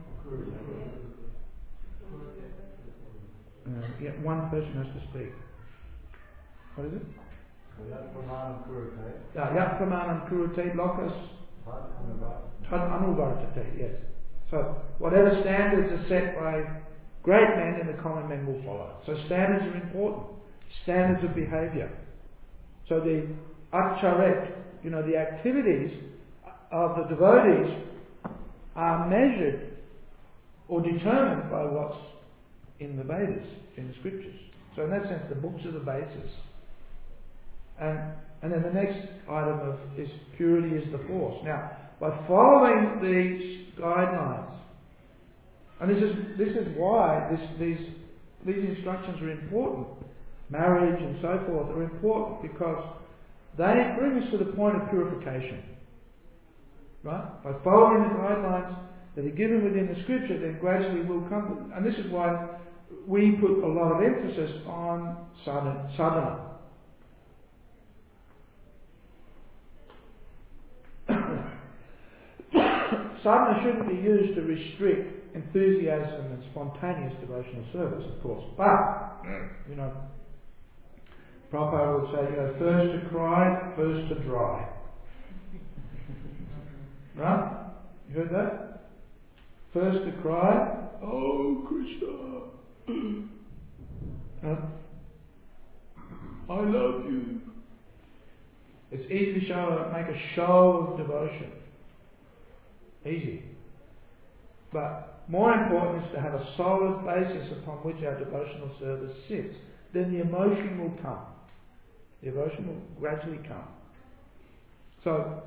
One person has to speak. What is it? Yat pramanam kurute. Yat pramanam kurute lokas tad anuvartate. Yes. So whatever standards are set by great men, and the common men will follow. So standards are important. Standards of behaviour. So the acharet, the activities of the devotees are measured or determined by what's in the Vedas, in the scriptures. So in that sense, the books are the basis. And then the next item is purity is the force. Now, by following these guidelines, and this is why these instructions are important. Marriage and so forth are important because they bring us to the point of purification. Right? By following the guidelines that are given within the scripture, then gradually we'll come. And this is why we put a lot of emphasis on sadhana. Sadhana shouldn't be used to restrict enthusiasm and spontaneous devotional service, of course. But, Prabhupada would say, first to cry, first to dry. Right? You heard that? First to cry, oh Krishna, I love you. It's easy to make a show of devotion. Easy. But more important is to have a solid basis upon which our devotional service sits. Then the emotion will come. The emotion will gradually come. So,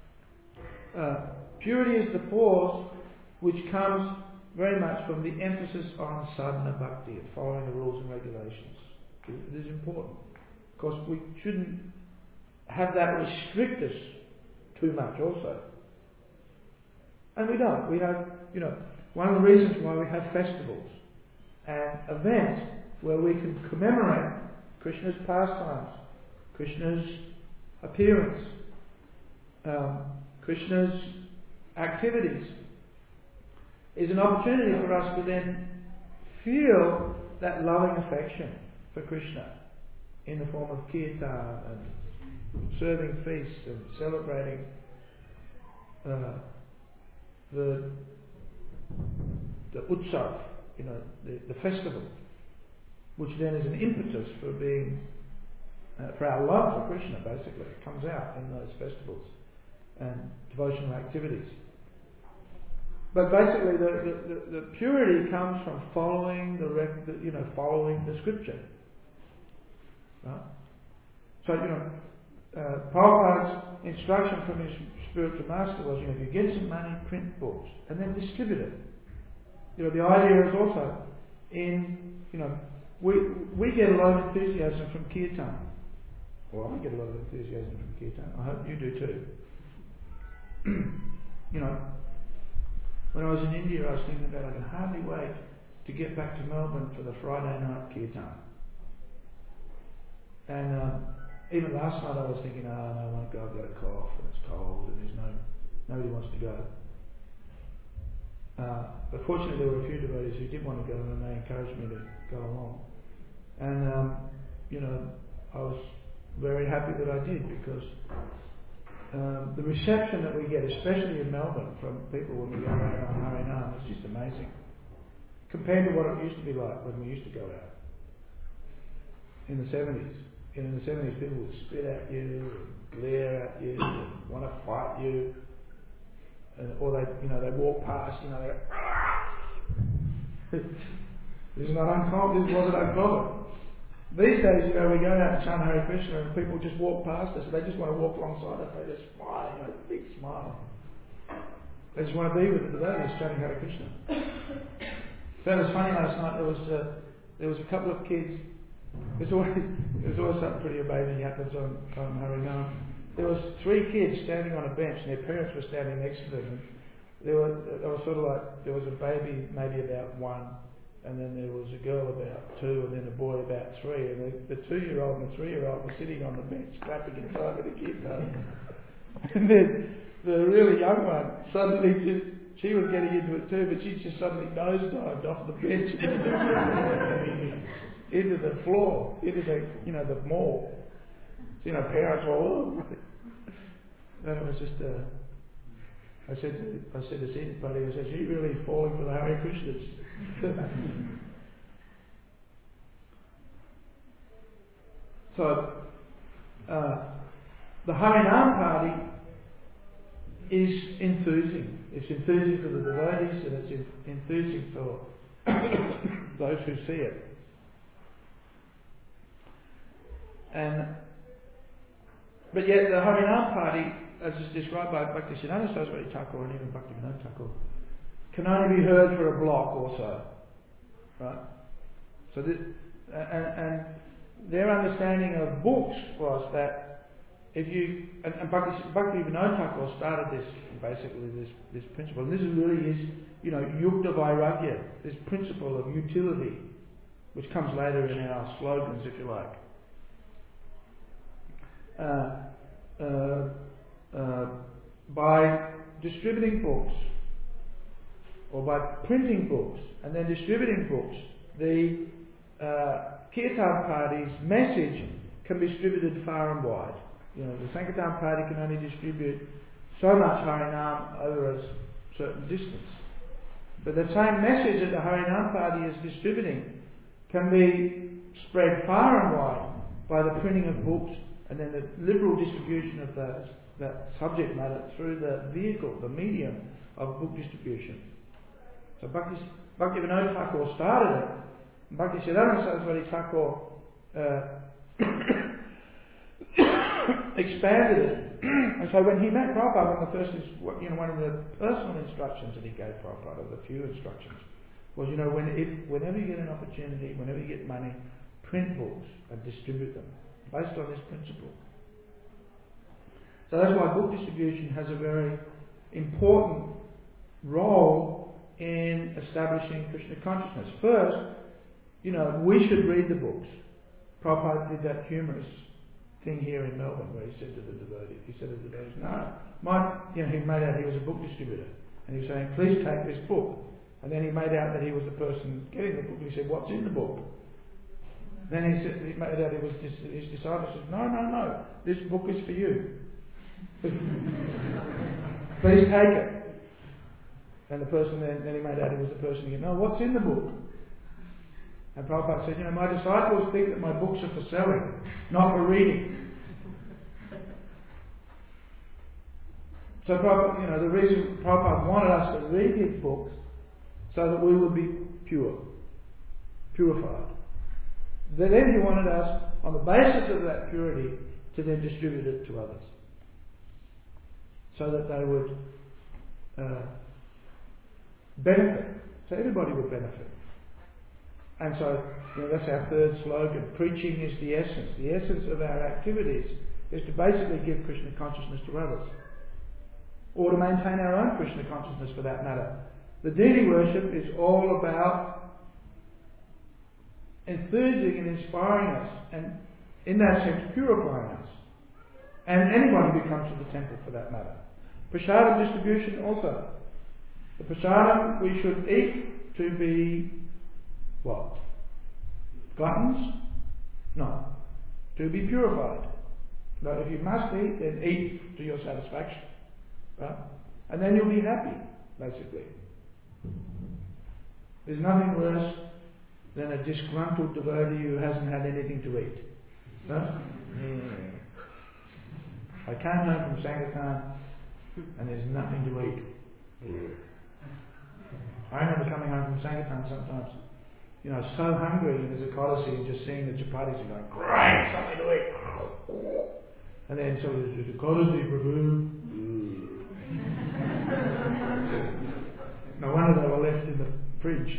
purity is the force which comes very much from the emphasis on sadhana bhakti, following the rules and regulations. It is important. Because we shouldn't have that restrict us too much also. And we don't. We have, one of the reasons why we have festivals and events where we can commemorate Krishna's pastimes, Krishna's appearance, Krishna's activities, is an opportunity for us to then feel that loving affection for Krishna in the form of kirtan and serving feasts and celebrating the utsav, the festival, which then is an impetus for being for our love for Krishna. Basically, it comes out in those festivals and devotional activities. But basically, the purity comes from following following the scripture. Right? So, Prabhupada's instruction from his spiritual master was, if you get some money, print books, and then distribute it. The idea is also we get a lot of enthusiasm from kirtan. Well, I get a lot of enthusiasm from kirtan. I hope you do too. When I was in India, I was thinking about I can hardly wait to get back to Melbourne for the Friday night kirtan. And even last night I was thinking, no, I won't go. I've got a cough and it's cold and nobody wants to go. But fortunately there were a few devotees who did want to go and they encouraged me to go along. And I was very happy that I did, because the reception that we get, especially in Melbourne, from people when we go out on Harinam, is just amazing. Compared to what it used to be like when we used to go out in the 70s. In the 70s, people would spit at you, and glare at you, and want to fight you, or they walk past, they go, this is not uncommon. This wasn't uncommon. These days, we go out and chant Hare Krishna, and people just walk past us. They just want to walk alongside us. They just smile, a big smile. They just want to be with the devotees chanting Hare Krishna. So it was funny last night. There was a couple of kids. There's always something pretty amazing happens on Harinam. There was 3 kids standing on a bench, and their parents were standing next to them. They were sort of like, there was a baby maybe about 1, and then there was a girl about 2, and then a boy about 3, and the 2-year-old and the 3-year-old were sitting on the bench clapping in time with the kirtan. And then the really young one suddenly she was getting into it too, but she just suddenly nosedived off the bench into the floor, into the mall. So, parents were all. And it was just. I said to Sita Buddy, I said, "She's really falling for the Hare Krishnas." So, the Harinam party is enthusing. It's enthusing for the devotees, and it's enthusing for those who see it. But yet the Harinam party, as is described by Bhaktisiddhanta Saraswati Thakur and even Bhaktivinoda Thakur, can only be heard for a block or so, right? So and their understanding of books was that if you and Bhaktivinoda Thakur started this principle, and this really is Yukta Vairagya, this principle of utility, which comes later in our slogans, if you like. By distributing books, or by printing books and then distributing books, the Kirtan party's message can be distributed far and wide. The Sankirtan party can only distribute so much Harinam over a certain distance. But the same message that the Harinam party is distributing can be spread far and wide by the printing of books and then the liberal distribution of that subject matter through the vehicle, the medium of book distribution. So Bhaktivinoda Thakur started it, and Bhaktisiddhanta Saraswati Thakur expanded it. And so when he met Prabhupada, one of the personal instructions that he gave Prabhupada, of the few instructions, was whenever you get an opportunity, whenever you get money, print books and distribute them, based on this principle. So that's why book distribution has a very important role in establishing Krishna consciousness. First, we should read the books. Prabhupada did that humorous thing here in Melbourne where he said to the devotees, he made out he was a book distributor. And he was saying, please take this book. And then he made out that he was the person getting the book. And he said, what's in the book? Then he made out his disciples said, no, this book is for you. Please take it. And the person then he made out he was the person again, no, what's in the book? And Prabhupada said, my disciples think that my books are for selling, not for reading. So Prabhupada, the reason Prabhupada wanted us to read his books so that we would be purified. Then he wanted us, on the basis of that purity, to then distribute it to others, so that they would benefit. So everybody would benefit. And so, that's our third slogan. Preaching is the essence. The essence of our activities is to basically give Krishna consciousness to others, or to maintain our own Krishna consciousness for that matter. The deity worship is all about enthusing and inspiring us, and in that sense purifying us, and anybody who comes to the temple for that matter. Prasadam distribution also. The prasadam we should eat to be what? Gluttons? No. To be purified. But if you must eat, then eat to your satisfaction. Right? And then you'll be happy, basically. There's nothing worse than a disgruntled devotee who hasn't had anything to eat. No? I came home from Sankirtan and there's nothing to eat. I remember coming home from Sankirtan sometimes, so hungry in the Ekadasi and just seeing the chapatis and going, great, something to eat. And then somebody says, Ekadasi, Prabhu. No wonder they were left in the fridge.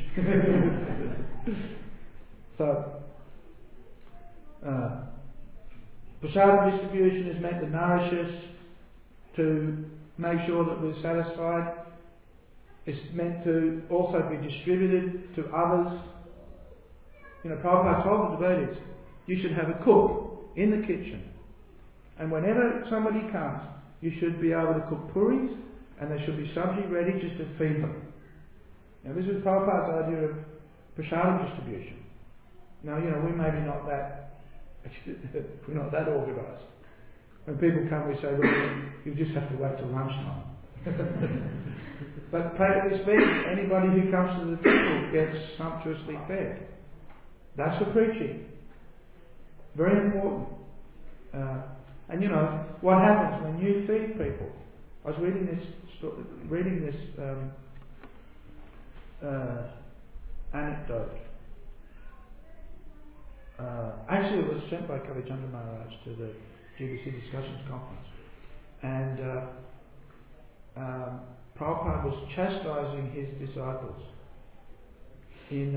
So, prasadam distribution is meant to nourish us, to make sure that we're satisfied. It's meant to also be distributed to others. Prabhupada told the devotees, you should have a cook in the kitchen. And whenever somebody comes, you should be able to cook puris, and there should be sabji ready just to feed them. Now this is Prabhupada's idea of prasadam distribution. Now, we may be not that, we're not that organised. When people come, we say, well, you just have to wait till lunchtime. But practically speaking, anybody who comes to the temple gets sumptuously fed. That's for preaching. Very important. And what happens when you feed people? I was reading this anecdote. Actually, it was sent by Kavi Chandra Maharaj to the GBC Discussions Conference. And Prabhupada was chastising his disciples in,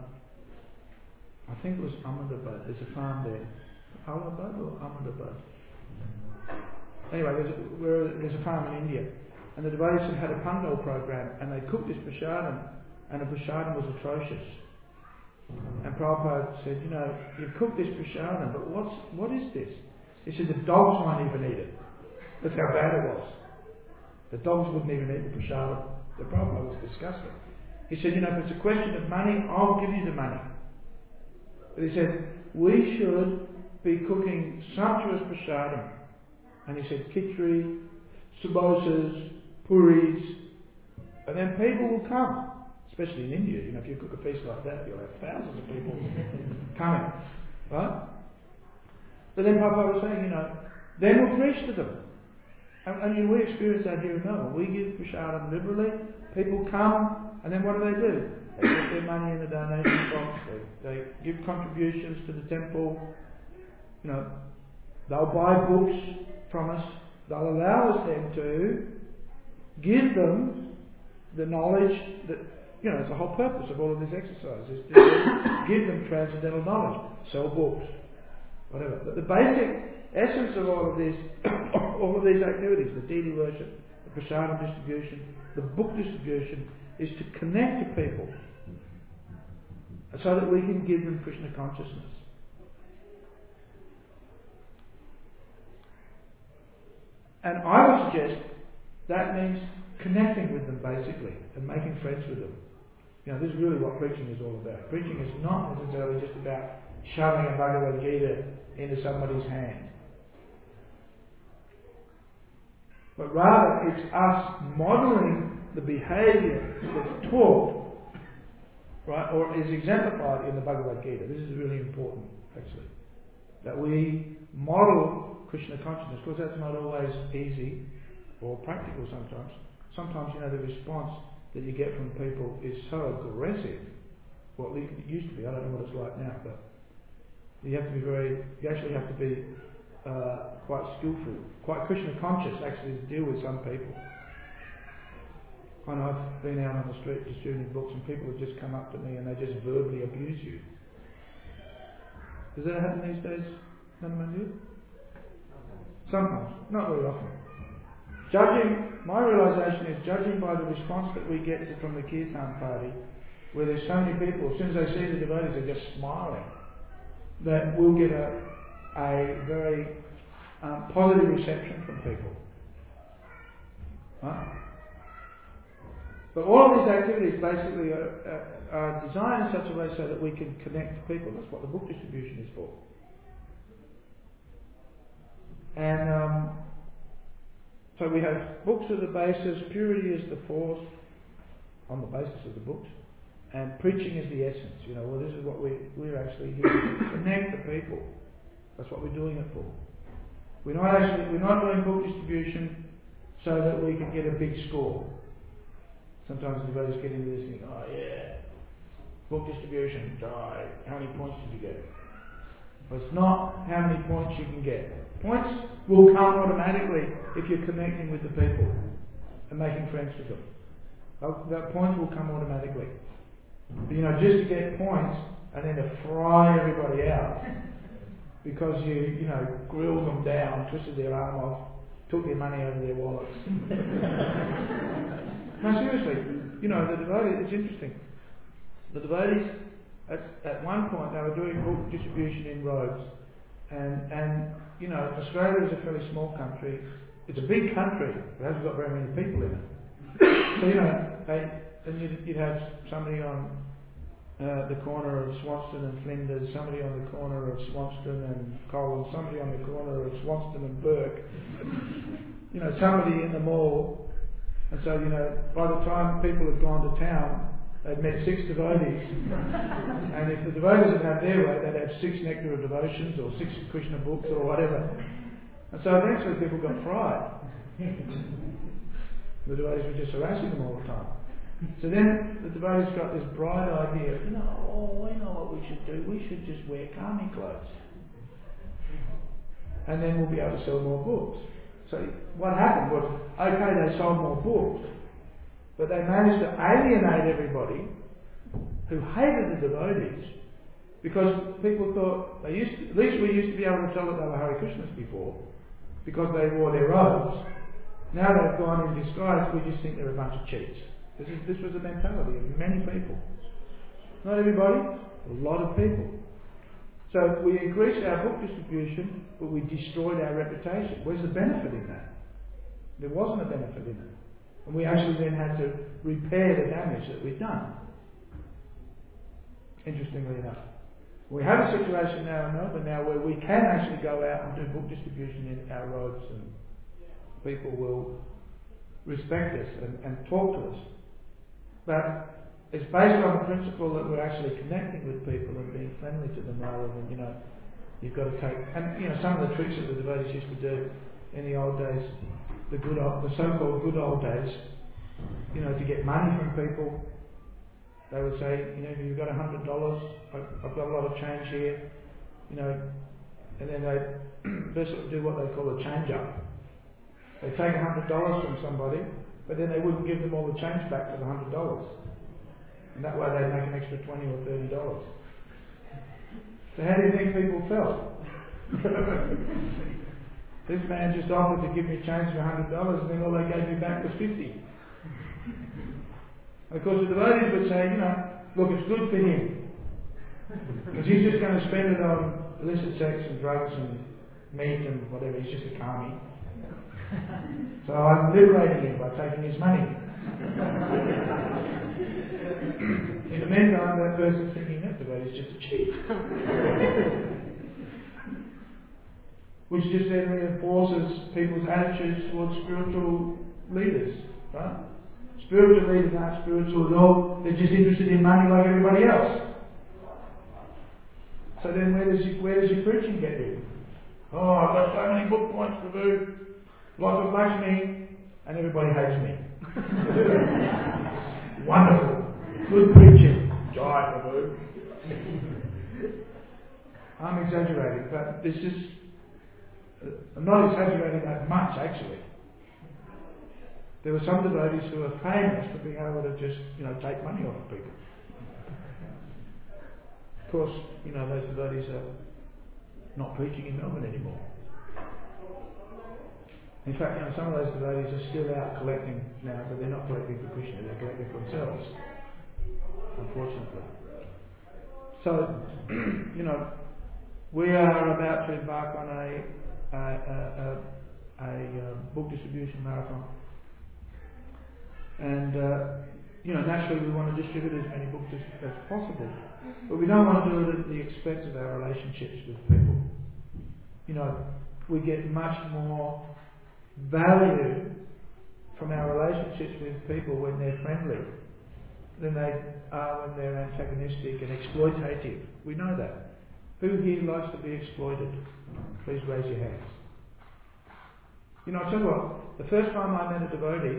I think it was Ahmedabad. There's a farm there. Allahabad or Ahmedabad? Anyway, there's a farm in India. And the devotees had a Pandal program, and they cooked this prasadam, and the prasadam was atrocious. And Prabhupada said, you've cooked this prasadam, but what is this? He said, the dogs won't even eat it. That's how bad it was. The dogs wouldn't even eat the prasadam. The Prabhupada was disgusting. He said, if it's a question of money, I'll give you the money. But he said, we should be cooking sumptuous prasadam. And he said, khichdi, samosas, puris, and then people will come. Especially in India, if you cook a feast like that, you'll have thousands of people coming. Right? But then Prabhupada was saying, then we'll preach to them. And we experience that here in Melbourne. We give prasadam liberally, people come, and then what do? They put their money in the donation box, they give contributions to the temple, they'll buy books from us, they'll allow us then to give them the knowledge that, it's the whole purpose of all of this exercise, is to give them transcendental knowledge, sell books, whatever. But the basic essence of all of this, all of these activities, the deity worship, the prasadam distribution, the book distribution, is to connect to people so that we can give them Krishna consciousness. And I would suggest that means connecting with them basically and making friends with them. This is really what preaching is all about. Preaching is not necessarily just about shoving a Bhagavad Gita into somebody's hand. But rather it's us modelling the behaviour that's taught, right, or is exemplified in the Bhagavad Gita. This is really important, actually. That we model Krishna consciousness, because that's not always easy or practical sometimes. Sometimes, the response that you get from people is so aggressive. Well, it used to be, I don't know what it's like now, but, You actually have to be quite skillful, quite Krishna conscious actually to deal with some people. And I've been out on the street distributing books and people have just come up to me and they just verbally abuse you. Does that happen these days? None of you? Sometimes, not very often. My realisation is judging by the response that we get from the Kirtan party, where there's so many people, as soon as they see the devotees, they're just smiling, that we'll get a very positive reception from people. Right? But all of these activities basically are designed in such a way so that we can connect people. That's what the book distribution is for. And so we have books as the basis, purity is the force, on the basis of the books, and preaching is the essence. This is what we're actually here to connect the people. That's what we're doing it for. We're not doing book distribution so that we can get a big score. Sometimes the devotees get into this and think, oh yeah, book distribution, how many points did you get? Well, it's not how many points you can get. Points will come automatically if you're connecting with the people and making friends with them. The points will come automatically. But, just to get points and then to fry everybody out because you grilled them down, twisted their arm off, took their money out of their wallets. No, seriously, the devotees, it's interesting. The devotees, at one point, they were doing book distribution in Rhodes. And Australia is a fairly small country. It's a big country, but it hasn't got very many people in it. So, you'd have somebody on the corner of Swanston and Flinders, somebody on the corner of Swanston and Collins, somebody on the corner of Swanston and Burke, somebody in the mall. And so, by the time people had gone to town, they'd met 6 devotees. And if the devotees had had their way, they'd have 6 nectar of devotions or 6 Krishna books or whatever. And so eventually people got fried. The devotees were just harassing them all the time. So then the devotees got this bright idea, we know what we should do. We should just wear kami clothes. And then we'll be able to sell more books. So what happened was, okay, they sold more books, but they managed to alienate everybody who hated the devotees because people thought, at least we used to be able to tell that they were Hare Krishnas before because they wore their robes. Now they've gone in disguise, we just think they're a bunch of cheats. This was the mentality of many people. Not everybody, a lot of people. So we increased our book distribution, but we destroyed our reputation. Where's the benefit in that? There wasn't a benefit in it. And we actually then had to repair the damage that we'd done. Interestingly enough. We have a situation now in Melbourne where we can actually go out and do book distribution in our roads and people will respect us and talk to us. But it's based on the principle that we're actually connecting with people and being friendly to them rather than, you've got to take... And, some of the tricks that the devotees used to do in the old days, the so-called good old days, to get money from people, they would say, you've got $100, I've got a lot of change here, and then they do what they call a change-up. They take $100 from somebody, but then they wouldn't give them all the change back for the $100. And that way they'd make an extra $20 or $30. So how do you think people felt? This man just offered to give me change for $100 and then all they gave me back was $50. And of course the devotees would say, look, it's good for him. Because he's just going to spend it on illicit sex and drugs and meat and whatever, he's just a kami. So I'm liberating him by taking his money. In the meantime, that person's thinking that devotee's just a cheat. Which just then reinforces people's attitudes towards spiritual leaders, right? Spiritual leaders aren't spiritual at all, they're just interested in money like everybody else. So then where does your preaching get you? Oh, I've got so many book points, Prabhu, lots of Lakshmi, and everybody hates me. Wonderful. Good preaching. Jai, Prabhu. I'm exaggerating, but this is... I'm not exaggerating that much, actually. There were some devotees who were famous for being able to just, take money off of people. Of course, those devotees are not preaching in Melbourne anymore. In fact, some of those devotees are still out collecting now, but they're not collecting for Krishna, they're collecting for themselves, unfortunately. So, we are about to embark on a book distribution marathon. And, naturally we want to distribute as many books as possible. But we don't want to do it at the expense of our relationships with people. We get much more value from our relationships with people when they're friendly than they are when they're antagonistic and exploitative. We know that. Who here likes to be exploited? Please raise your hands. I'll tell you what, the first time I met a devotee,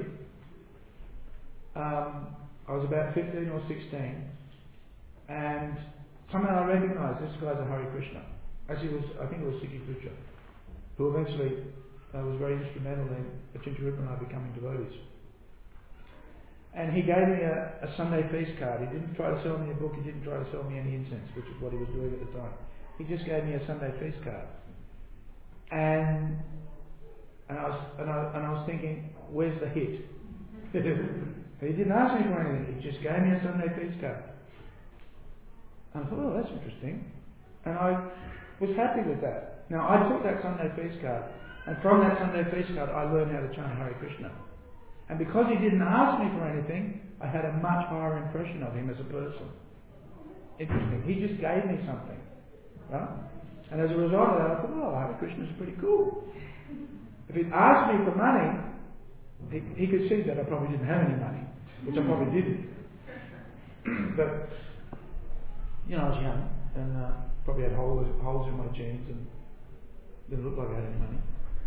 I was about 15 or 16, and somehow I recognised this guy's a Hare Krishna. Actually, I think it was Sikhi Putra, who eventually was very instrumental in Achinta Rupa and I becoming devotees. And he gave me a Sunday feast card. He didn't try to sell me a book, he didn't try to sell me any incense, which is what he was doing at the time. He just gave me a Sunday feast card. And I was thinking, where's the hit? He didn't ask me for anything, he just gave me a Sunday feast card. And I thought, oh, that's interesting. And I was happy with that. Now, I took that Sunday feast card, and from that Sunday feast card, I learned how to chant Hare Krishna. And because he didn't ask me for anything, I had a much higher impression of him as a person. Interesting. He just gave me something. Right? And as a result of that, I thought, oh, Hare Krishna is pretty cool. If he'd asked me for money, he could see that I probably didn't have any money, which I probably didn't. But, I was young, and probably had holes in my jeans, and didn't look like I had any money.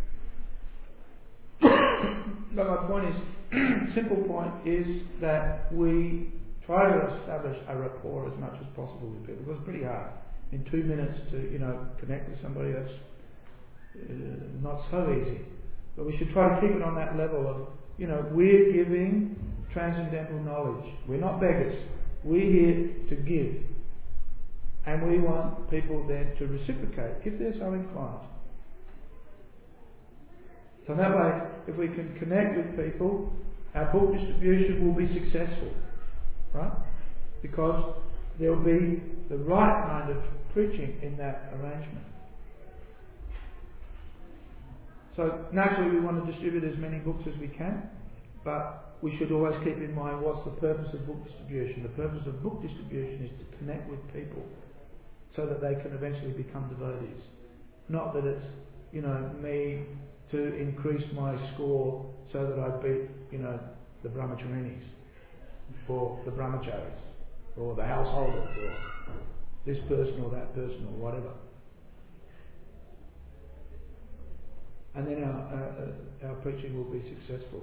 But my point is, simple point is that we try to establish a rapport as much as possible with people. Because it's pretty hard. In 2 minutes to, connect with somebody, that's not so easy. But we should try to keep it on that level of, we're giving transcendental knowledge. We're not beggars. We're here to give. And we want people then to reciprocate if they're so inclined. So that way, if we can connect with people, our book distribution will be successful. Right? Because there will be the right kind of preaching in that arrangement. So naturally we want to distribute as many books as we can, but we should always keep in mind what's the purpose of book distribution. The purpose of book distribution is to connect with people so that they can eventually become devotees. Not that it's, me to increase my score so that I beat, the brahmacharinis or the brahmacharis or the householders or this person or that person or whatever. And then our preaching will be successful.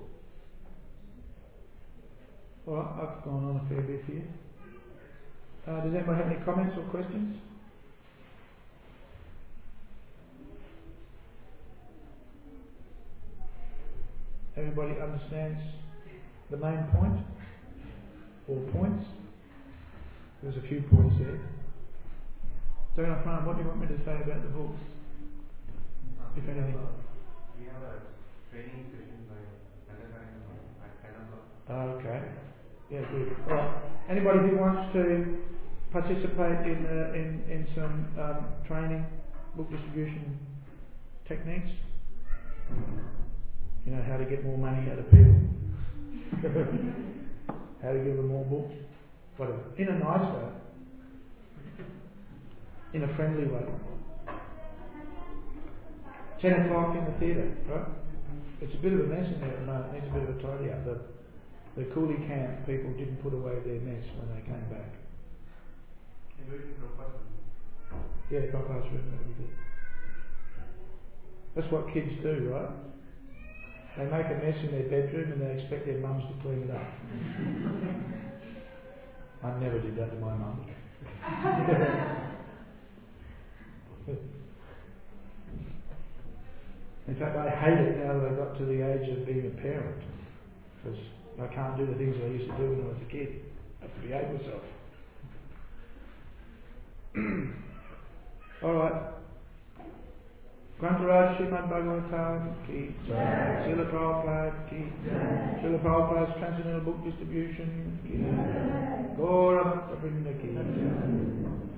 Alright, I've gone on a fair bit here. Does anyone have any comments or questions? Everybody understands the main point? Or points? There's a few points there. Donna Fran, what do you want me to say about the books? If anything. We have a training session by Okay. Yeah, good. Alright. Anybody who wants to participate in some training, book distribution techniques? How to get more money out of people. How to give them more books. Whatever. In a nice way. In a friendly way. 10 o'clock in the theatre, right? It's a bit of a mess in there at the moment. It needs a bit of a tidy up. The coolie camp people didn't put away their mess when they came back. Yeah, Prabhupada's room, that'd be good. That's what kids do, right? They make a mess in their bedroom and they expect their mums to clean it up. I never did that to my mum. In fact, I hate it now that I got to the age of being a parent, because I can't do the things I used to do when I was a kid. I have to behave myself. Alright. Grantaraj Srimad Bhagavatam Ki Jai. Srila Prabhupada Ki Jai. Srila Prabhupada's Transcendental Book Distribution Ki Jai. Gaura Bhakta Vrinda Ki Jai.